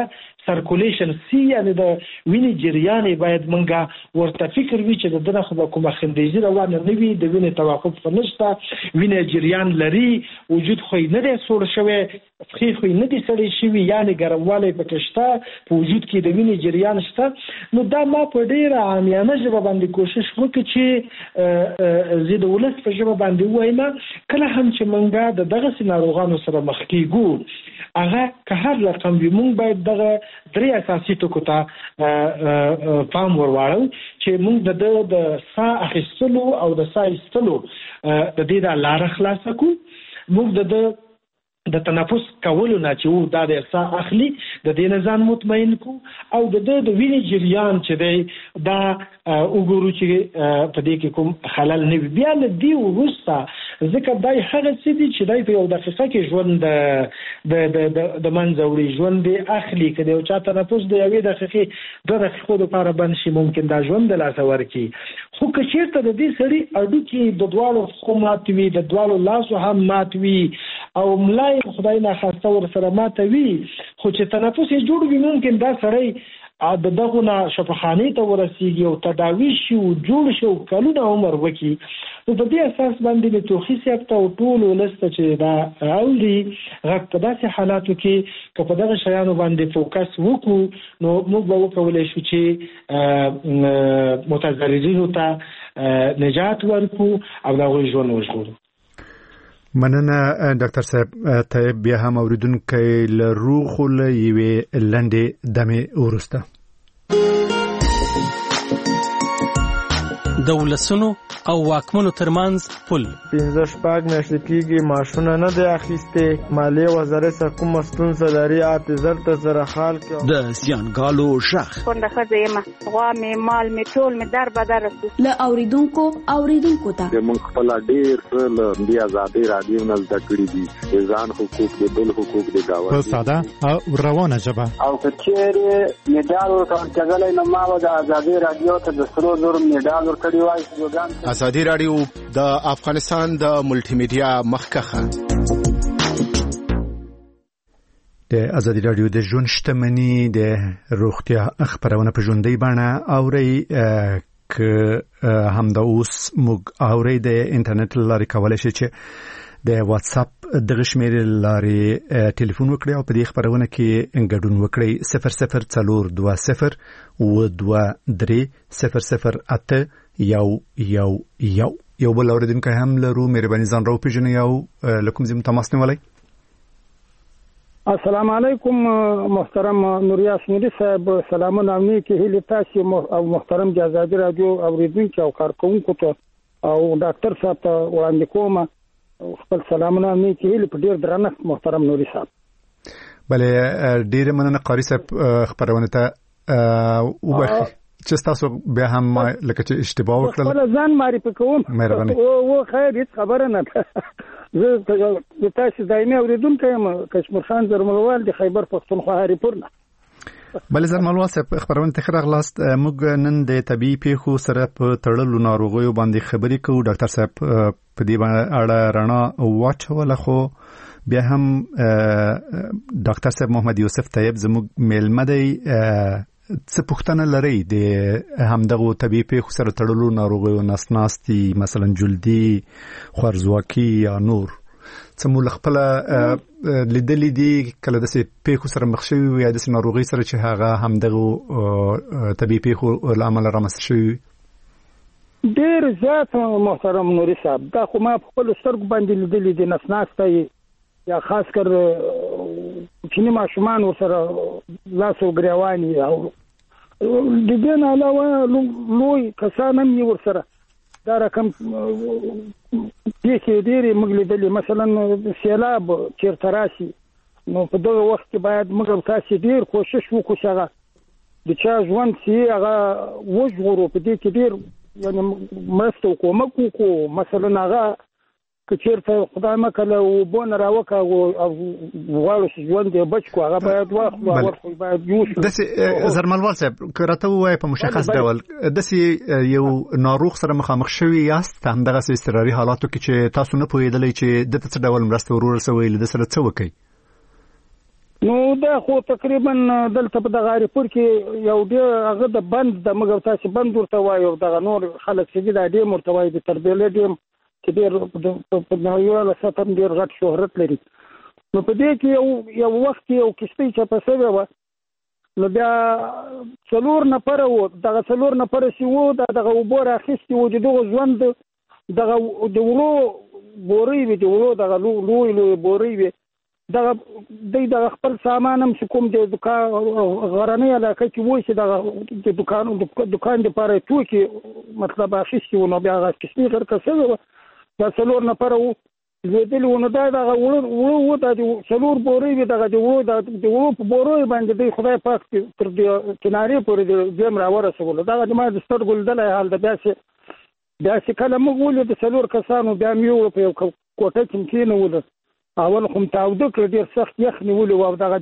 سرکولیشن سی یعنی د وینې جریان باید منګه ورته فکر وی چې د دغه خو کومه خندېزي روانه نه وي د وینې توقف نشته وینې جریان لري وجود خو نه دی سوړ شوی خو خو نه دی سړی شوی یعنی ګرموالی پکې شته په وجود کې د وینې جریان شته نو دا ما په ډیره عامیانه ژبه باندې کوشش وکړ چې زه د ولس په ژبه باندې وایم کله هم چې منګه د دغه ناروغانو سره مخ کیږو هغه که هر رقم وي مونږ باید دغه درې اساسي ټکو ته پام ورواړو چې مونږ د د سا اخیستلو او د سا ایستلو د دې د لار خلاص کړو مونږ د د تنفس کولو نه چې و دا د سا اخلي د دې نظام مطمئن کو او د د وینې جریان چې دی دا وګورو چې په دې کې کوم خلل نه وي بیا د دې وروسته ځکه دای هغه څه دي چې دای په یو دقیقه کې ژوند د د د منځوري ژوند دی اخلي کله یو چا تنفس د یوې دقیقې دوه دقیقو لپاره بند شي ممکن دا ژوند د لاس ورکی خو که چیرته د دې سړي اډو کې د دوالو خو مات وي د دوالو لاسو هم مات وي او ملای خدای نه خواسته ور سره ماته وي خو چې تنفس یې جوړ وي ممکن دا سړی د دغه نه شفاخانه ته ورسیږي او تداوی شي او جوړ شي او کلونه عمر وکي نو په دې اساس باندې د توخي سیاست او ټول ولسته چې دا اوري غږ په داسې حالاتو کې که په دغه شیانو باندې فوکس وکړو نو موږ به وکولای شو چې متضررینو ته نجات ورکړو او د هغوی ژوند وژغورو. مننه ډاکټر صاحب طيب بیا هم اوریدونکو له روغ له یوې لنډې دمې ورسته د ولسونو او واکمنو ترمنځ پل پنځه شپږ میاشتې کېږي معاشونه نه دی اخیستې مالیې وزارت سره کومه ستونزه لري اته زر ته زره خال کې د زیانګالو شخ کونډه ښځه یم غوا مې مال مې ټول مې در بدر رسو له اوریدونکو اوریدونکو ته موږ خپل ډېر څه له دې آزادۍ راډیو نه زده کړي دي د ځان حقوق د بل حقوق د گاونډي په ساده او روانه ژبه او کچېرې میډال ورکړل کېدلای نو ما د آزادۍ راډیو ته د سرو زرو میډال ورکړی ازادي رادیو د افغانستان د ملټي میډیا مخکخه د ازادي رادیو د ژوند شتمنۍ د روغتیا خبرونه په ژوندۍ بڼه اوري ک هم د اوس موږ اوري د انټرنیټ لارې کولای شي چې د واتس اپ د شمیرې لارې ټلیفون وکړي او په دې خبرونه کې ګډون وکړي صفر صفر څلور دوه صفر و دوه درې صفر صفر اته یو یو یو یو بل اوریدونکو هم لرو مهرباني ځان راو پیژنئ یو لکم زم تماس نیولای. السلام علیکم محترم نوریاس نوری صاحب سلامونه امنی کې هلی تاسو او محترم آزادي رادیو اوریدونکو او کارکونکو ته او ډاکټر صاحب ته وړاندې کوم خپل سلامونه امنی کې هلی په ډیر درنښت محترم نوری صاحب. بله ډیر مننه قاری صاحب خبرونه ته وبخښه چې تاسو بیا هم لکه چې اشتباه وکړل خپل ځان معرفي کوم او خیر هیڅ خبره نه زه د تاسو دایمي اوریدونکو یم کشمیر خان زرملوال د خیبر پښتونخوا هریپور نه بل زرملوال صاحب خبرونه ته راغلاست موږ نن د طبي پیښو سره په تړلو ناروغیو باندې خبرې کوو ډاکټر صاحب په دې اړه رڼا واچوله خو بیا هم ډاکټر صاحب محمد یوسف طيب زموږ میلمه دی څه پوښتنه لري د همدغه طبي پیښو سره تړلو ناروغیو نسناستي مثلا جلدي خوارزواکي یا نور څه مول خپل لیدلې دي کله د پیښو سره مخ شوي یا د ناروغي سره چې هغه همدغه طبي پیښو لامل رامنځته شوي ډېر زیات محترم نوري صاحب دا خو ما په خپل سترګو باندې لیدلې دي نسناستي یا خاص کر چینی ماشومان ورسره لاسو ګریوانی او د دې نه علاوه لوی کسان هم ورسره دا رقم پیښې ډېرې موږ لیدلې مثلا سیلاب چیرته راشي نو په دغه وخت کې باید موږ تاسو ډېر کوشش وکړو چې هغه د چا ژوند چې هغه وژغورو په دې کې ډېر یعنې مرسته وکړو وکړو مثلا هغه که چیرته خدای مکله وبون راوکه او غواړو چې ژوند یې بچ کو هغه باید واخلو او ورخو باید یوسو داسې زرملوال صاحب که راته ووایې په مشخص ډول داسې یو ناروغ سره مخامخ شوي یاست همدغسې اضطراري حالاتو کې چې تاسو نه پوهېدلی چې دته څه ډول مرسته ورورسوئ له ده سره څه وکئ نو دا خو تقریبا دلته په دغه اریپور کې یو ډیر هغه د بند د مګر تاسو بند ورته وایو دغه نور خلک چې دا ډیر مرته وایي د تربیله ډیر چې ډیر په نړیواله سطح ډیر غټ شهرت لري. نو په دې کې یو یو وخت یو کشتۍ چې په سبب و نو بیا څلور نفر وو دغه څلور نفر چې وو دغه وبور اخیستي وو د دغه ژوند دغه د ورو بوري وي د ورو دغه لوی لوی بوري وي دغه د خپل سامان هم کوم د دکان غراني علاقه کې وای چې دغه د دکان د دکان لپاره توکي مطلب اخیستي نو بیا هغه کسي غیر کسه دا څلور نفر وو زیدل ونه دا دغه ورو ورو د څلور بوري وي دغه د ورو د ورو په بوري باندې د خدای پاک تر دې کنارې پورې د جیم را ورسول دا د ما د سترګل دلای حال د بیا چې بیا چې کله موږ ولې د څلور کسانو بیا میو په یو کوټه کې کېنو ول اول خو متعود کړ ډیر سخت یخ نیولې و دغه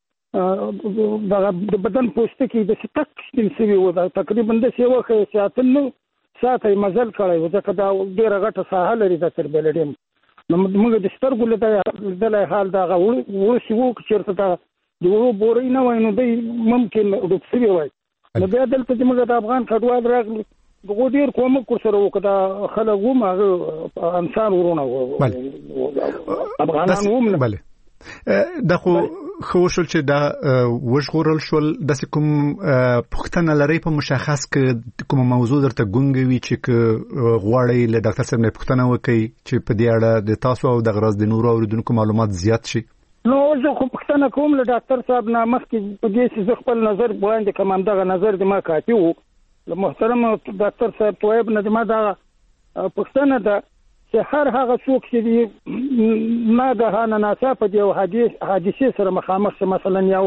د دغه د بدن پوسټ کې د سټک سپینسوي و دا تقریبا د څه وخت چې اتنو ساته مزل کړی و ځکه دا ډیره غټه ساحه لري د تربیل ډیم نو موږ د سترګو له دلای حال دا ورو شي وو چې دا د ورو بوري نه وای نو دی ممکن د څه وای نو بیا دلته چې موږ د افغان کډوال راغلي دغه ډیر کوم کو سره وکړه خلک وو ما انسان ورونه وو افغانان وو بله دا خو خو شول چې دا وشغورل شول د کوم پښتنه لري په مشخص کې کوم موضوع درته ګونګوي چې غواړي له ډاکټر صاحب نه پښتنه وکي چې په دې اړه د تاسو او د غرض د نورو اوریدونکو معلومات زیات شي. نو زه خو پښتنه کوم له ډاکټر صاحب نه مخکې په دې چې خپل نظر وړاندې کوم دغه نظر د ما کافي وو له محترم ډاکټر صاحب طيب نه د ما دا پښتنه ده چې هر هغه څوک چې ما د هانه ناڅاپه دی حدیث حادثه سره مخامخ شي مثلا یو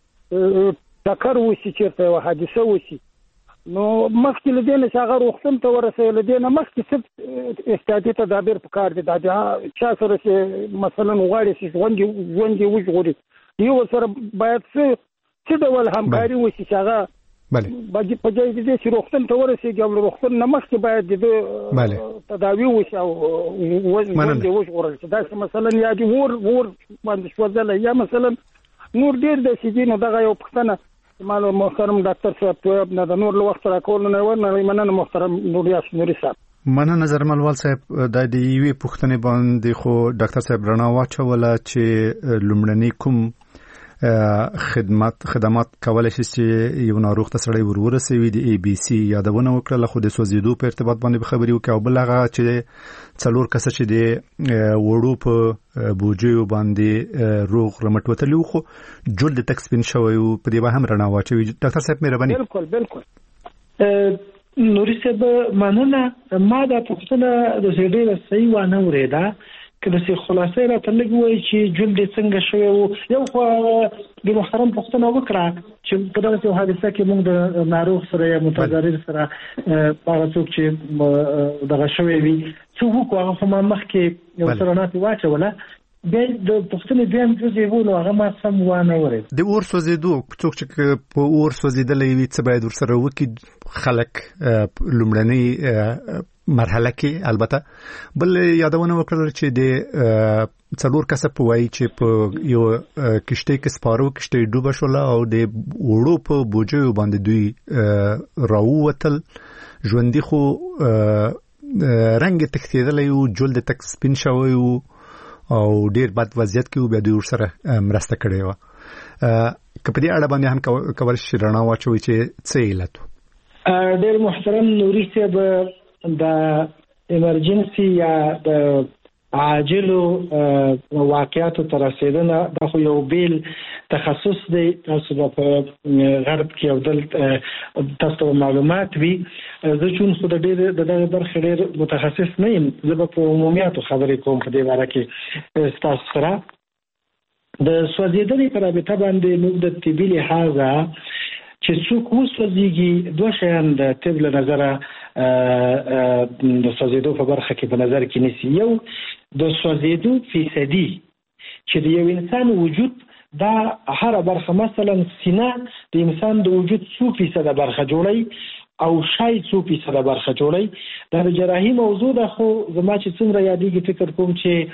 ټکر وشي چې یو حادثه وشي نو مخکې له دې نه چې هغه روغتون ته ورسېږي له دې نه مخکې څه احتیاطي تدابیر پکار دي دا چا سره چې مثلا غواړي چې ژوند ژوند وژغوري یو سره باید څه څه ډول همکاري وشي چې هغه بله باجی په ځای دې چې روغتون ته ورسېږي او روغتون نه مخکې باید د تداوی وشي او ژوند وژغورل شي دا مثلا یا د ور ور باندې شوځل یا مثلا نور ډیر د سیدینو دغه یو پښتنه مالو محترم ډاکټر صاحب طيب نه د نور له وخت راکول نه ورنه مننه محترم نوریاس نوري صاحب مننه نظر ملوال صاحب د دې یوې پښتنې باندې خو ډاکټر صاحب رڼا واچوله چې لومړنی کوم خدمات خدمات کولای شي چې یو ناروغ ته سړی ورورسوي د ای بي سي یادونه وکړه خو د سوزیدو په ارتباط باندې خبري وکړه او بل هغه چې څلور کس چې د وړو په بوجيو باندې روغ رمټوتلو خو جلد تک سپین شوی او په دې به هم رڼا واچوي. ډاکټر صاحب مهرباني. بالکل بالکل نوري صاحب مننه ما دا پښتنه د سیډي صحیح وانه وریدا کله چې خلاصې را تلګ وای چې جلد څنګه شوی او یو خو د محترم پښتنه وکړه چې په دغه حادثه کې موږ د ناروغ سره یا متضرر سره هغه څوک چې دغه شوی وي څو وکړو هغه مخ کې یو سره ناتي واچوله د پښتنې دیم چې وونه هغه ما سم وانه ورید د اور سوزیدو څوک چې په اور سوزیدلې وي څه باید ورسره وکړي خلک لومړنی مرحله کې البته بل یادونه وکړل چې د څلور کسب وایي چې په یو کشته کې سپارو کشته ډوبه شول او د وړو په بوجيو باندې دوی راووتل ژوندۍ خو رنګ تختیدل یو جلد تک سپین شوی او ډیر بد وضعیت کې بیا دوی سره مرسته کړې و کپدي اړه باندې هم کول شي رڼا واچوي چې څه علت ډیر محترم نوري صاحب د ایمرجنسي یا د عاجلو واقعاتو تر رسیدنه د خو یو بیل تخصص دی تاسو په غرب کې او د تاسو معلومات وي زه چون خو د ډېر د دغه برخې ډېر متخصص نه یم زه په عمومیاتو خبرې کوم په دې باره کې تاسو سره د سوځیدنې په رابطه باندې موږ د طبي لحاظه چې څوک وسوځيږي دوه شیان د طب له نظره د سوځیدو په برخه کې په نظر کې نیسي یو د سوځیدو فیصدي چې د یو انسان وجود دا هر برخه مثلا سینه د انسان د وجود څو فیصد برخه جوړي او شای څو فیصد برخه جوړي دا د جراحي موضوع ده خو زما چې څومره یادېږي فکر کوم چې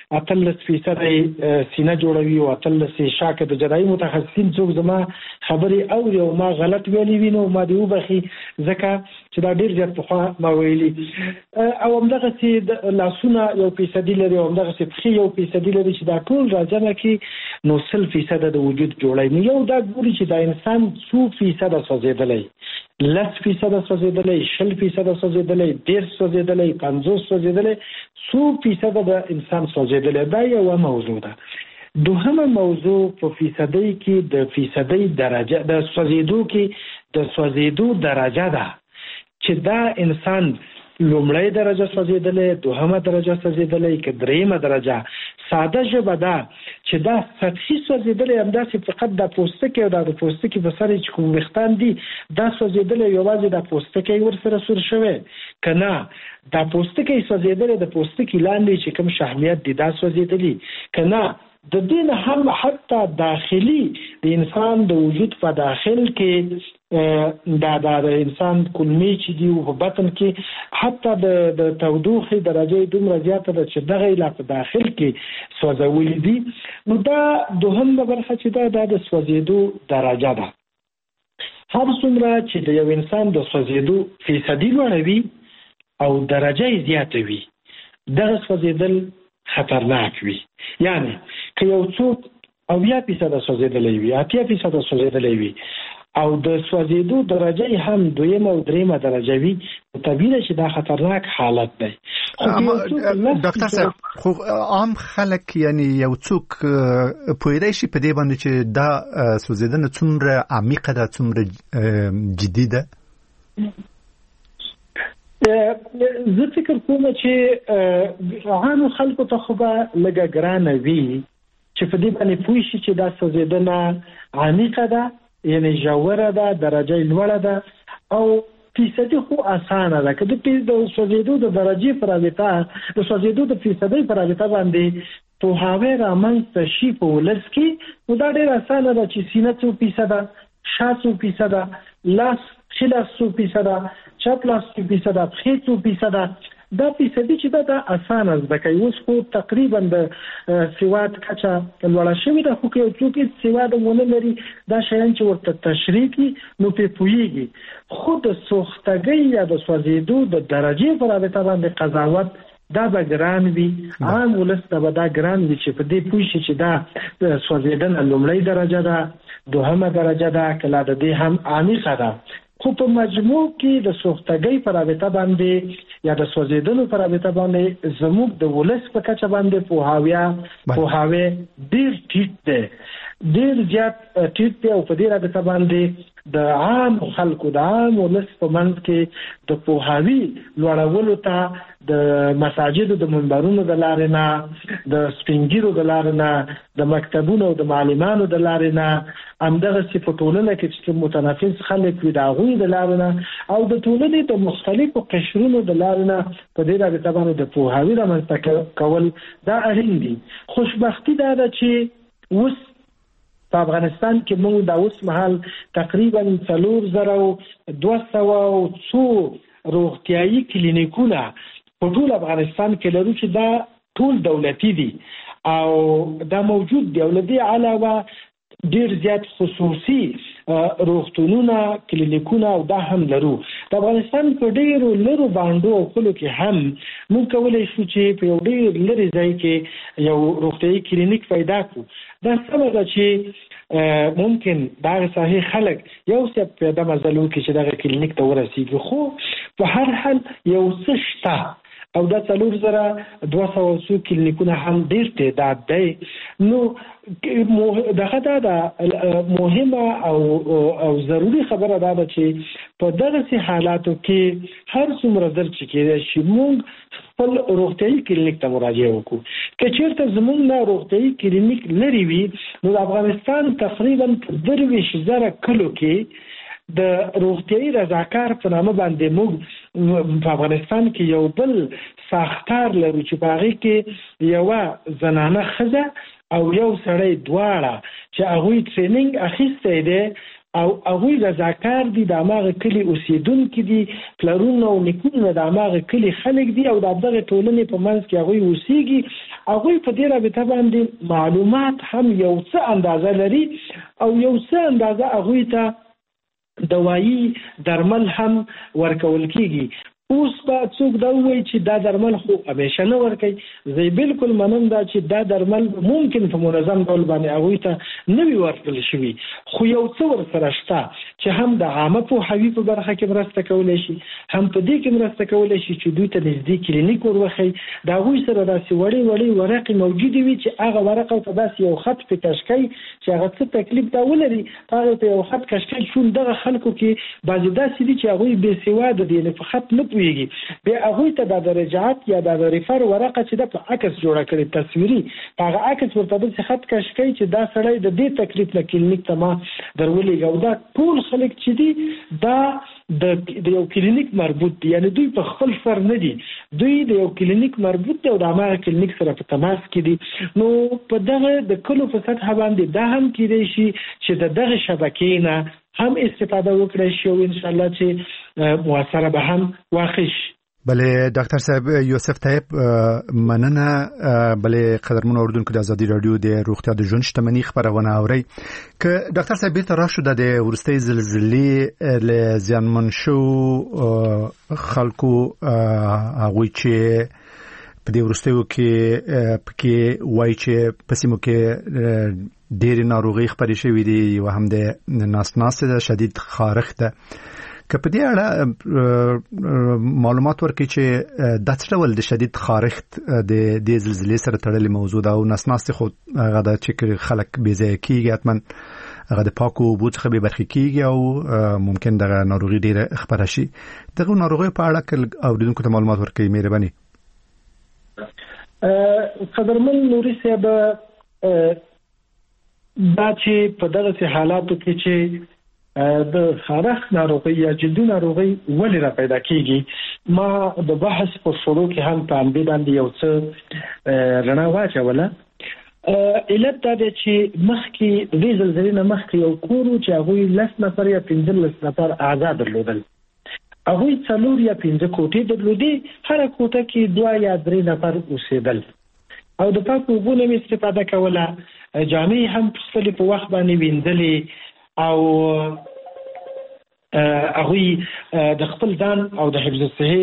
اتلس فیصد سینه جوړوي او اتلس شاکه د جراحي متخصصین څوک زما خبرې اوري او ما غلط ویلي وینو ما دی وبخي ځکه چې دا ډیر زیات په ما ویلي او همدغه چې لاسونه یو فیصد لري او همدغه چې پخې یو فیصد لري چې دا ټول راځنه کې نو سل فیصد د وجود جوړوي. یو دا ګوري چې دا انسان څو فیصد سوځېدلی، لس فیصد سوځېدلی، شل فیصد سوځېدلی، ډېر سوځېدلی، پنځوس سوځېدلی، څو فیصد د انسان سوځېدلی. دا یوه موضوع ده. دوهمه موضوع په فیصدۍ کې د فیصدۍ درجه د سوځېدو کې د سوځېدو درجه ده چې دا انسان لومړی درجه سوځېدلی، دوهمه درجه سوځېدلی که دریمه درجه. ساده ژبه ده چې دا سطحي سوځېدلی همداسې فقط د پوستکي او د پوستکي په سر چې کوم ویښتان دي دا سوځېدلی یوازې د پوستکي ورسره سور شوی، که نه دا پوستکي سوځېدلی د پوستکي لاندې چې کوم شحمیت دي دا سوځېدلی، که نه د دې نه هم حتی داخلي د انسان د وجود په داخل کې دا د انسان کولمې چې دي په بطن کې حتی د د تودوخې درجه دومره زیاته ده چې دغه لا په داخل کې سوځولي دي. نو دا دوهمه برخه چې دا د سوځېدو درجه ده. هر څومره چې د یو انسان د سوځېدو فیصدي لوړوي او درجه یې زیاته وي دغه سوځېدل خطرناک وي. یعنی که یو څوک اویا فیصد سوځېدلی وي، اتیا فیصد سوځېدلی وي او د سوځېدو درجه هم دویمه او دریمه درجه وي، طبیعي ده چې دا خطرناک حالت دی. ډاکټر صاحب خو عام خلک یعنی یو څوک پوهېدی شي په دې باندې چې دا سوځېدنه څومره عمیقه ده، څومره جدي ده؟ زه فکر کوم چې عامو خلکو ته خو به لږه ګرانه وي چې په دې باندې پوه شي چې دا سوځېدنه عمیقه ده، یعنی ژوره ده، درجه یې لوړه ده او فیصدي خو اسانه ده. که د سوځېدو د درجې په رابطه د سوځېدو د فیصدۍ په رابطه باندې پوهاوی رامنځته شي په ولس کې نو دا ډېر اسانه ده چې سینه څو فیصده، شا څو فیصده، لاس ښي لاس څو فیصده، چپ لاس څو فیصده، پښې څو فیصده. دا فیصدي چې دا د اسانه زده کوي. اوس خو تقریبا د سواد کچه لوړه شوې ده، خو که یو څوک هېڅ سواد ونه لري دا شیان چې ورته تشریح کړي نو پرې پوهېږي. خو د سوختګۍ یا د سوځېدو د درجې په رابطه باندې قضاوت دا به ګران وي. عام ولس ته به دا ګران وي چې په دې پوه شي چې دا سوځېدنه لومړۍ درجه ده، دوهمه درجه ده، که لا د دې هم عمیقه ده. خو په مجموع کې د سوختګۍ په رابطه باندې یا د سوځېدلو په رابطه باندې زموږ د ولس په کچه باندې پوهاوی پوهاوی ډېر ټیټ دی، ډېر زیات ټیټ دی او په دې رابطه باندې د عام خلکو د عام ولس په منځ کې د پوهاوی لوړولو ته د مساجدو د منبرونو د لارې نه، د سپینګیرو د لارې نه، د مکتبونو او د معلمانو د لارې نه، همدغسې په ټولنه کې چې متنفس خلک وي د هغوی د لارې نه او د ټولنې د مختلفو قشرونو د لارې نه په دې رابطه باندې د پوهاوي رامنځته کول دا اړین دي. خوشبختي دا ده چې اوس په افغانستان کې موږ دا اوس مهال تقریبا څلور زره دوه سوه او څو روغتیایي کلینیکونه په ټول افغانستان کې لرو چې دا ټول دولتي دي او دا موجود دی او له دې علاوه ډېر زیات خصوصي روغتونونه، کلینیکونه او دا هم لرو. د افغانستان په ډېرو لرو باندو او کلو کې هم موږ کولی شو چې په یو ډېر لرې ځای کې یو روغتیایي کلینیک پیدا کړو. دا سمه ده چې ممکن دغه ساحې خلک یو څه پیدا مزل وکړي چې دغه کلینیک ته ورسېږي، خو په هر حال یو څه شته او دا څلور زره دوه سوه څو کلینیکونه هم ډېر تعداد دی. نو دغه دا ده مهمه او او ضروري خبره دا ده چې په دغسې حالاتو کې هر څومره ځل چې کېدای شي موږ خپل روغتیایي کلینیک ته مراجعه وکړو. که چېرته زموږ نه روغتیایي کلینیک لرې وي نو د افغانستان تقریبا په درویشت زره کلو کې د روغتیایي رضاکار په نامه باندې موږ په افغانستان کې یو بل ساختار لرو چې په هغې کې یوه زنانه ښځه او یو سړی دواړه چې هغوی ټریننګ اخیستی دی او هغوی رضاکار دي د هماغه کلي اوسېدونکي دي، پلرونه او نیکونه د هماغه کلي خلک دي او د دغه ټولنې په منځ کې هغوی اوسېږي. هغوی په دې رابطه باندې معلومات هم یو څه اندازه لري او یو څه اندازه هغوی ته دوایي درمل هم ورکول کېږي. اوس به څوک دا ووایي چې دا درمل خو همیشه نه ورکوي. زه بالکل منم دا چې دا درمل ممکن په منظم ډول باندې هغوی ته نه وي ورکړل شوي، خو یو څه ورسره شته چې هم د عامه پوهاوي په برخه کې مرسته کولی شي، هم په دې کې مرسته کولی شي چې دوی ته نږدې کلینیک ور وښیي. د هغوی سره داسې وړې وړې ورقې موجودې وي چې هغه ورقه ته داسې یو خط پې کش کوي چې هغه څه تکلیف دا ولري، هغه ته یو خط کش کوي. شون دغه خلکو کې بعضې داسې دي چې هغوی بې سواده دي، یعنې په خط نه پوهېږي. بیا هغوی ته دا د رجعت یا دا د ریفر ورقه چې ده په عکس جوړه کړې تصویري، په هغه عکس ورته داسې خط کش کوي چې دا سړی د دې تکلیف نه کلینیک ته ما در ولېږه. او دا ټول خلک چې دي دا د یو کلینیک مربوط دي، یعنی دوی په خپل سر نه دي، دوی د یو کلینیک مربوط دي او د هماغه کلینیک سره په تماس کې دي. نو په دغه د کلو په سطحه باندې دا هم کېدی شي چې د دغه شبکې نه هم استفاده وکړی شي او انشاءالله چې موثره به هم واقع شي. بله ډاکټر صاحب یوسف طیب مننه. بله قدرمن اوریدونکو د ازادي رادیو د روغتیا د ژوند شتمنۍ خبرونه اوري. که ډاکټر صاحب بیرته راشو د ورستۍ زلزلې له زیانمن شو خلکو هغوی چې په دې وروستیو کې پکې وایي چې په سیمو کې ډېرې ناروغۍ خپرې شوې دي، یوه هم د ناس ناستې ده، شدید خارښت ده. که په دې اړه معلومات ورکړي چې دا څه ډول د شدید خارښت د دې زلزلې سره تړلې موضوع ده او ناس ناستې خو هغه ده چې خلک بې ځایه کېږي، حتما هغه د پاکو اوبو څخه بې برخې کېږي او ممکن دغه ناروغي ډېره خپره شي. دغه ناروغیو په اړه که اورېدونکو ته معلومات ورکړي مهرباني. قدرمن نوري صاحب، دا چې په دغسې حالاتو کې چې د خارښت ناروغي یا جلدي ناروغي ولې را پیدا کېږي، ما د بحث په شروع کې هم په همدې باندې یو څه رڼا واچوله. علت دا دی چې مخکې د دې زلزلې نه مخکې یو کور و چې هغوی لس نفر یا پنځلس نفر اعضا درلودل. هغوی څلور یا پنځه کوټې درلودې، هره کوټه کې دوه یا درې نفر اوسېدل او د پاکو اوبو نه مې استفاده کوله. جامې هم خپلې په وخت باندې وینځلې او هغوی د خپل ځان او د حفظ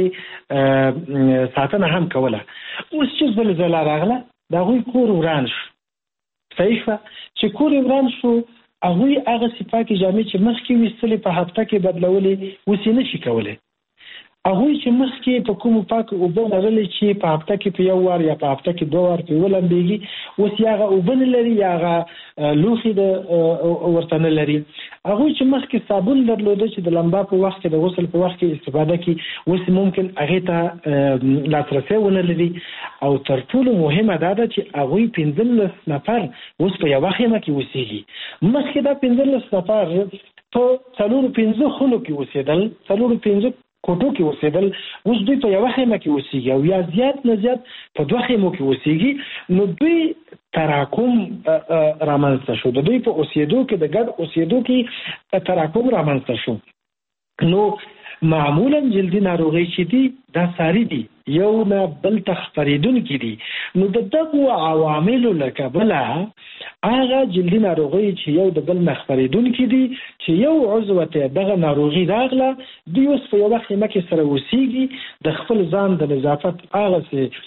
الصحې ساتنه هم کوله. اوس چې زلزله راغله د هغوی کور وران شو، صحیح شوه. چې کور وران شو هغوی هغسې پاکې جامې چې مخکې ویستلې په هفته کې بدلولې اوس یې نه شي کولی. هغوی چې مخکې په کومو پاکو اوبه لرلې چې په هفته کې په یو وار یا په هفته کې دوه وار پرې ولمبېږي، اوس یا هغه اوبه نه لري یا هغه لوښي د ورته نه لري. هغوی چې مخکې صابون درلوده چې د لمبا په وخت کې د غسل په وخت کې استفاده کړي، اوس ممکن هغې ته لاسرسی ونه لري. او تر ټولو مهمه دا ده چې هغوی پنځلس نفر اوس په یوه خیمه کې اوسېږي. مخکې دا پنځلس نفر په څلورو پنځه خونو کې اوسېدل، څلورو پنځه کوټو کې اوسېدل، اوس دوی په یوه خیمه کې اوسېږي او یا زیات نه زیات په دوه خیمو کې اوسېږي. نو دوی تراکم رامنځته شو، د دوی په اوسېدو کې د ګډ اوسېدو کې تراکم رامنځته شو. نو معمولا جلدي ناروغۍ چې دي دا ساري دي، یو نه بل ته خپرېدونکي دي. نو د دغو عواملو له کبله هغه جلدي ناروغۍ چې یو د بل نه خپرېدونکي دي، چې یو عضو ته دغه ناروغي راغله، دوی اوس په یوه خیمه کې سره اوسېږي، د خپل ځان د نظافت هغسې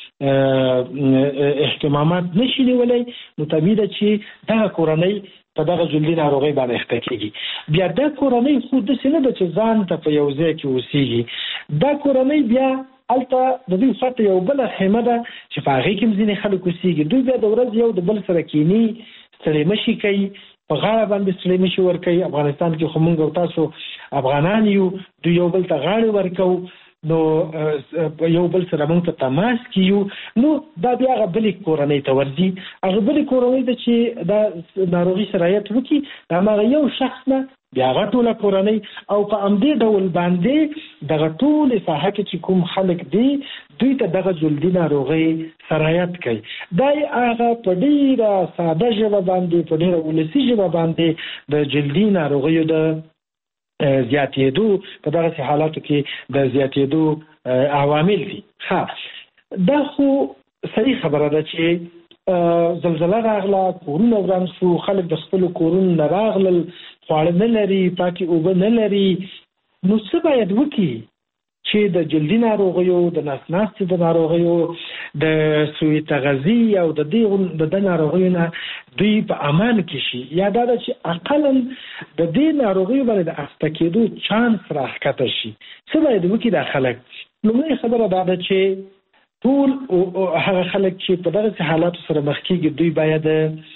اهتمامات نشي نیولی. نو طبیعي ده چې دغه کورنۍ په دغه جلدي ناروغۍ باندې اخته کېږي. بیا دا کورنۍ خو داسې نه ده چې ځان ته په یو ځای کې اوسېږي، دا کورنۍ بیا هلته د دوی خواته یو بله خیمه ده چې په هغې کې هم ځینې خلک اوسېږي. دوی بیا د ورځ یو د بل سره کیني، ستړی مشي کوي، په غاړه باندې ستړی مشي ورکوي. افغانستان کې خو موږ او تاسو افغانان یو، دوی یو بل ته غاړې ورکوو، نو یو بل سره موږ ته تماس کیو. نو دا بیا هغه بلې کورنۍ ته ورځي. هغه بلې کورنۍ ته چې دا ناروغي سرایت وکړي، د هماغه یو شخص نه بیا هغه ټوله کورنۍ او په همدې ډول باندې دغه ټولې ساحه کې چې کوم خلک دي دوی ته دغه جلدي ناروغۍ سرایت کوي. دا هغه په ډېره ساده ژبه باندې په ډېره ولسي ژبه باندې د جلدي ناروغیو د زیاتېدو په دغسې حالاتو کې د زیاتېدو عوامل دي. ښه دا خو صحیح خبره ده چې زلزله راغله، کورونه وران شو، خلک د خپلو کورونو نه راغلل، خواړه نه لري، پاکې اوبه نه لري. نو څه باید وکړي چې د جلدي ناروغیو، د نس ناستې د ناروغیو، د سوی تغذي او د دې د ناروغیو نه دوی په امان کې شي؟ یا دا ده چې اقلا د دې ناروغیو باندې د اخته کېدو چانس راښکته شي. څه باید وکړي دا خلک؟ لومړی خبره دا ده چې ټول هغه خلک چې په دغسې حالاتو سره مخ کېږي دوی باید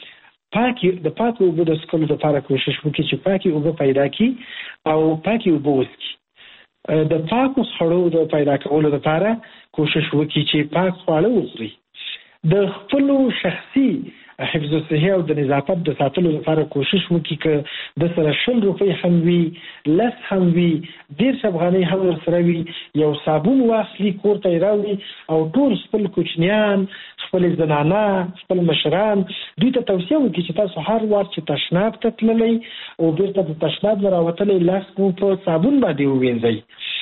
پاکې د پاکو اوبو د څښلو دپاره کوشش وکړي چې پاکې اوبه پیدا کړي او پاکې اوبه وڅښي. د پاکو خوړو د پیدا کولو دپاره کوشش وکړي چې پاک خواړه وخوري. د خپلو شخصي حفظ الصحه او د نظافت د ساتلو لپاره کوشش وکړي که د سره شل روپۍ هم وي، لس هم وي، دېرش افغانۍ هم ورسره وي، یو صابون واخلي کور ته یې راوړي او ټول خپل کوچنیان، خپلې زنانه، خپل مشران دوی ته توصیه وکړي چې تاسو هر وار چې تشناب ته تللی او بیرته د تشناب نه راوتلی لاس مو په صابون باندې ووینځئ.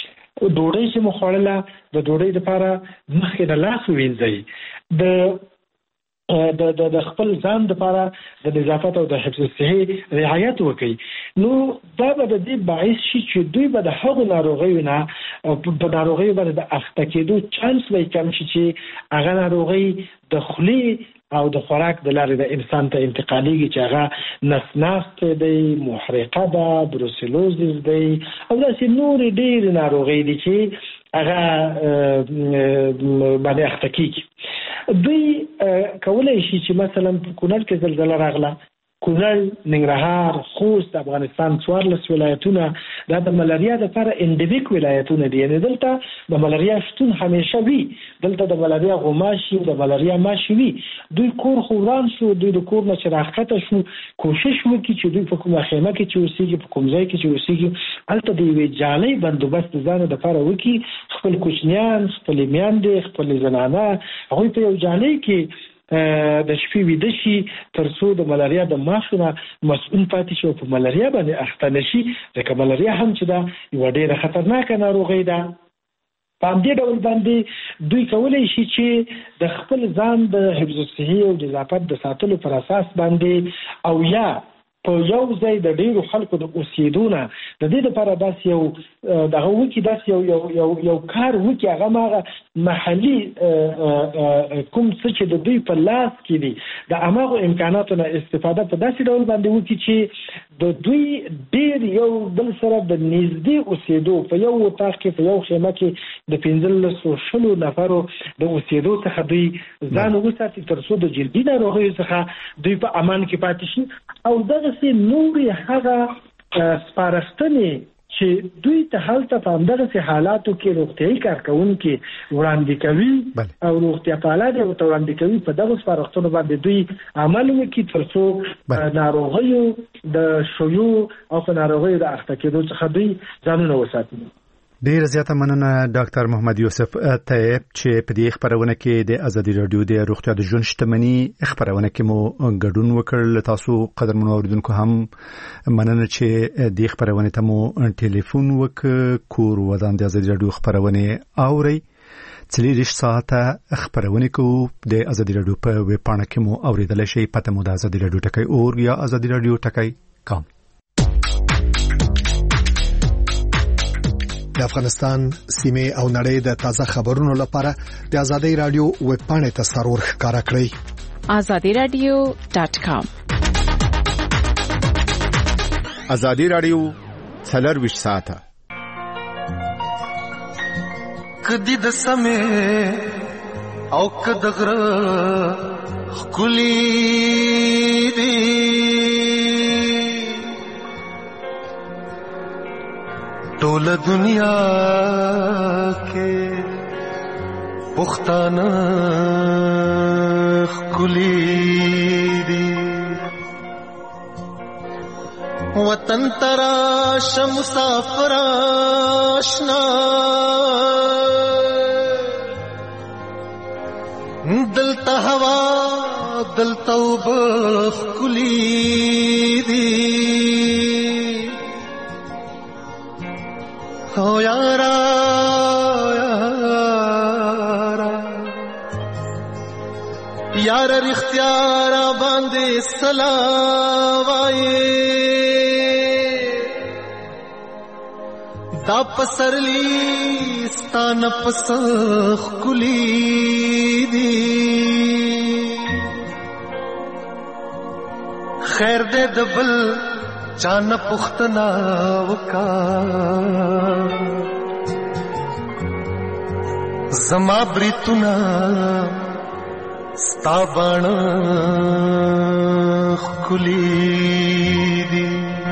ډوډۍ چې مو خوړله د ډوډۍ دپاره مخکې نه لاس ووینځئ. د د د د خپل ځان دپاره د نظافت او د حفظ الصحې رعایت وکړي. نو دا به د دې باعث شي چې دوی به د هغو ناروغیو نه په ناروغیو باندې د اخته کېدو چانس به یې کم شي چې هغه ناروغۍ د خولې او د خوراک د لارې د انسان ته انتقالېږي چې هغه نس ناستې دی، محرقه ده، بروسلوزس دی او داسې نورې ډېرې ناروغۍ دي چې هغه باندې اخته کېږي. دوی کولی شي چې مثلا په کونړ کې زلزله راغله، کونړ، ننګرهار، خوست، افغانستان څوارلس ولایتونه دا د ملاریا دپاره انډمیک ولایتونه دي. یعنې دلته د ملاریا شتون همیشه وي، دلته د ملاریا غوماشي، د ملاریا ماشي وي. دوی کور خو وران شو، دوی د کور نه چې راښکته شو کوشش وکړي چې دوی په کومه خیمه کې چې اوسېږي، په کوم ځای کې چې اوسېږي هلته د یوې جالۍ بندوبست د ځانه دپاره وکړي. خپل کوچنیان، خپلې میندې، خپلې زنانه هغوی په یو جالۍ کې د شپې ویده شي تر څو د ملاریا د ماشو نه مسؤول پاتې شي او په ملاریا باندې اخته نه شي، ځکه ملاریا هم چې ده یوه ډېره خطرناکه ناروغۍ ده. په همدې ډول باندې دوی کولی شي چې د خپل ځان د حفظ الصحې او نظافت د ساتلو پر اساس باندې او یا په یو ځای د ډېرو خلکو د اوسېدو نه د دې دپاره داسې یو دغه وکړي، داسې یو یو یو یو کار وکړي، هغه هماغه محلي کوم څه چې د دوی په لاس کې دي د هماغو امکاناتو نه استفاده په داسې ډول باندې وکړي چې د دوی ډېر یو بل سره د نږدې اوسېدو په یو اتاق کې په یو خیمه کې د پنځلسو شلو نفرو د اوسېدو څخه دوی ځان وساتي تر څو د جلدي ناروغیو څخه دوی په امان کې پاتې شي. او دغسې نورې هغه سپارښتنې چې دوی ته هلته په همدغسې حالاتو کې روغتیایي کارکوونکي وړاندې کوي او روغتیا پالان یې ورته وړاندې کوي، په دغو سپارښتنو باندې دوی عمل وکړي تر څو ناروغیو د شیوع او په ناروغیو د اخته کېدو څخه دوی ځانونه وساتي. ډیر زیاته مننه ډاکټر محمد یوسف طیب چې په دې خبرونه کې د ازادي رادیو د روغتیا د ژوند شتمنۍ خبرونه کې مو ګډون وکړ. تاسو قدرمنو اوریدونکو هم مننه چې د خبرونه ته مو ټلیفون وکړ. کور ودان د ازادي رادیو خبرونه اوري څلېرویشت ساعته خبرونه کوو د ازادي رادیو په ویب پاڼه کې مو اوریدلی شئ. پته مو د ازادي رادیو ټکی اور یا ازادي رادیو ټکی کام. د افغانستان سیمه او نړۍ د تازه خبرونو لپاره د ازادي رادیو ویب پاڼې ته سرور ښکارا کړئ azadi radio dot com. ازادي رادیو څلېرویشت ساعته کدی د سمې او کدغره خولي دی ټول دنیا کې پښتانه خولي دي وطن تراش مسافر آشنا دلتا هوا دلتا وبخ کلی دی او یارا یارا یارا رختیارا باندې سلاوایې دا پسرلی ستان پسخ کلی دی خیر دې دبل چان پختنا وکا زما بریتنا ستابان کلی دی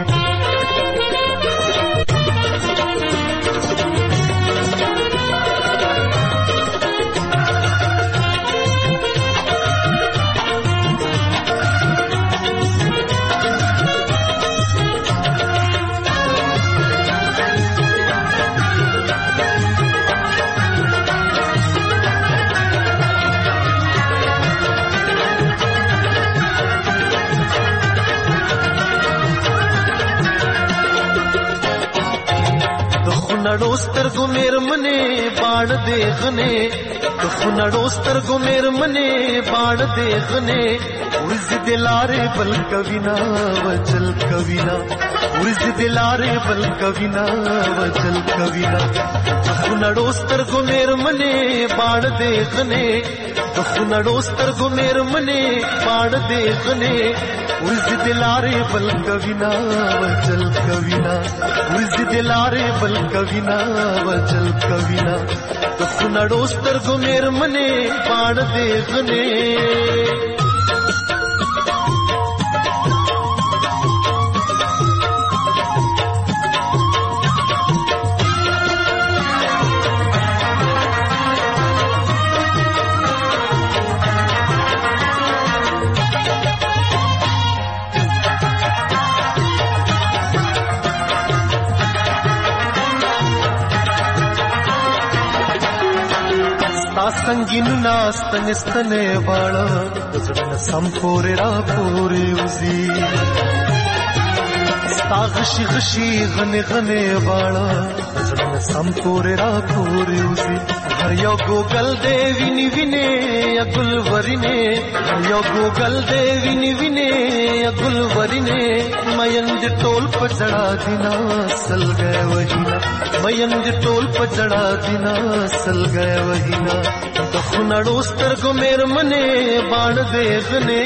خنړو سترګو میرمنې باڼ دې غنې د خنړو سترګو میرمنې باڼ دې غنې ورځ دې لارې بل کوینا وچل کوینا ورځ دې لارې بل کوینا وچل کوینا د خنړو سترګو میرمنې باڼ دې غنې د خنړو سترګو میرمنې باڼ دې غنې ورځ دې لارې بل کوینا وچل کوینا ورځ دې لارې بل کوینا وچل کوینا د خنړو سترګو میرمنې باڼ دې غنې संगीन नास्तन स्तने वाला सम पोरे रा पोरे उजी सागशी गशी गने गने वाला सम पोरे रा पोरे उजी हर यो गोगल देवी निविने या गुलवरिने हर यो गोगल देवी निविने या गुलवरिने मयंज टोल पर चढ़ा दिना सल गए वहीना मयंज टोल पर चढ़ा दिना सल गए वहीना د خنړو سترګو میرمنې باڼ دې غنې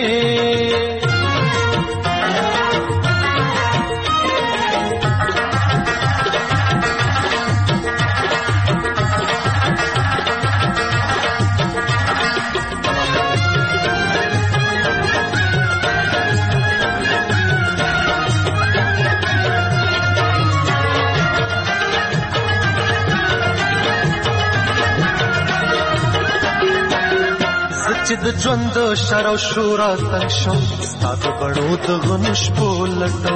چې د ژوند شرو شورا تنگ شم ستا د بڼو د غنو شپو لټو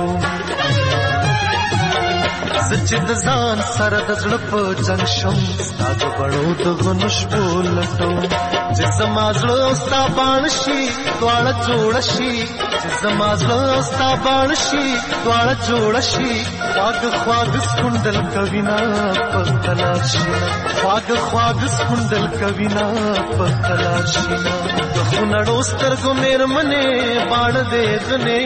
زه چې د ځان سره د زړه په جنګ شم ستا د بڼو د غنو شپو لټو چې زما زړه او ستا باڼ شي دواړه جوړه شي چې زما زړه او ستا باڼ شي دواړه جوړه شي خواږه خواږه سکونډل کوینا په قلار شي خواږه خواږه سکونډل کوینا په قلار شي د خنړو سترګو میرمنې باڼ دې غنې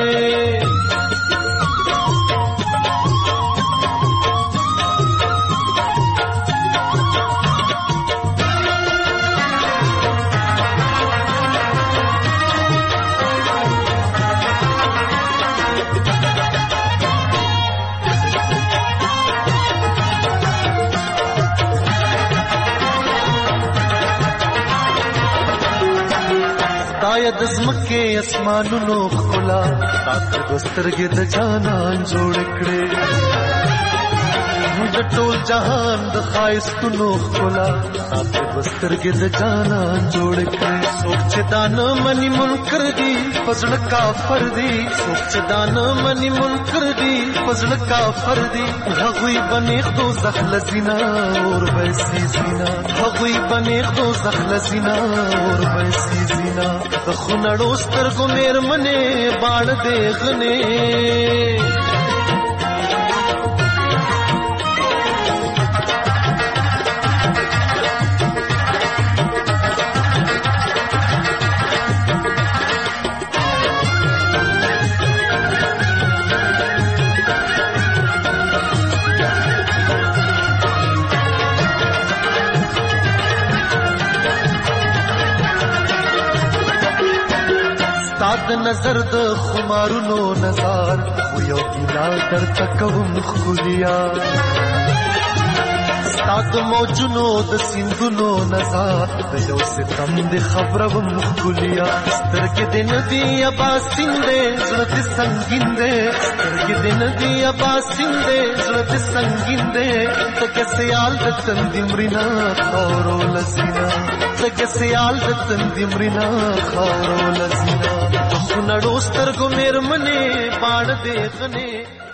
د زمکه اسمانونو خلا تاسو د سترګې د جانان جوړ کړې د ټول جهان د خایستونو خلا اته بسترګې د جانا جوړ کړې سوچ دان منی منکر دی فزړ کافر دی سوچ دان منی منکر دی فزړ کافر دی هغوی بنیخ دو زخل زینا اور ویسی زینا هغوی بنیخ دو زخل زینا اور ویسی زینا خنړو سترګو مېرمنې باڼ دیغنې نظر د خمارونو نظر خو یو ګیلا در تکوم خولیا ستاد موجونو د سیندونو نظر د یو ستم د خبرو مخولیا سترګې د ندی ابا سیندې زړه د سنگین دې سترګې د ندی ابا سیندې زړه د سنگین دې تکه سیال د تندې مرینا خورو لسینا تکه سیال د تندې مرینا خورو لسینا خنړو سترګو مېرمنې باڼ دیغنې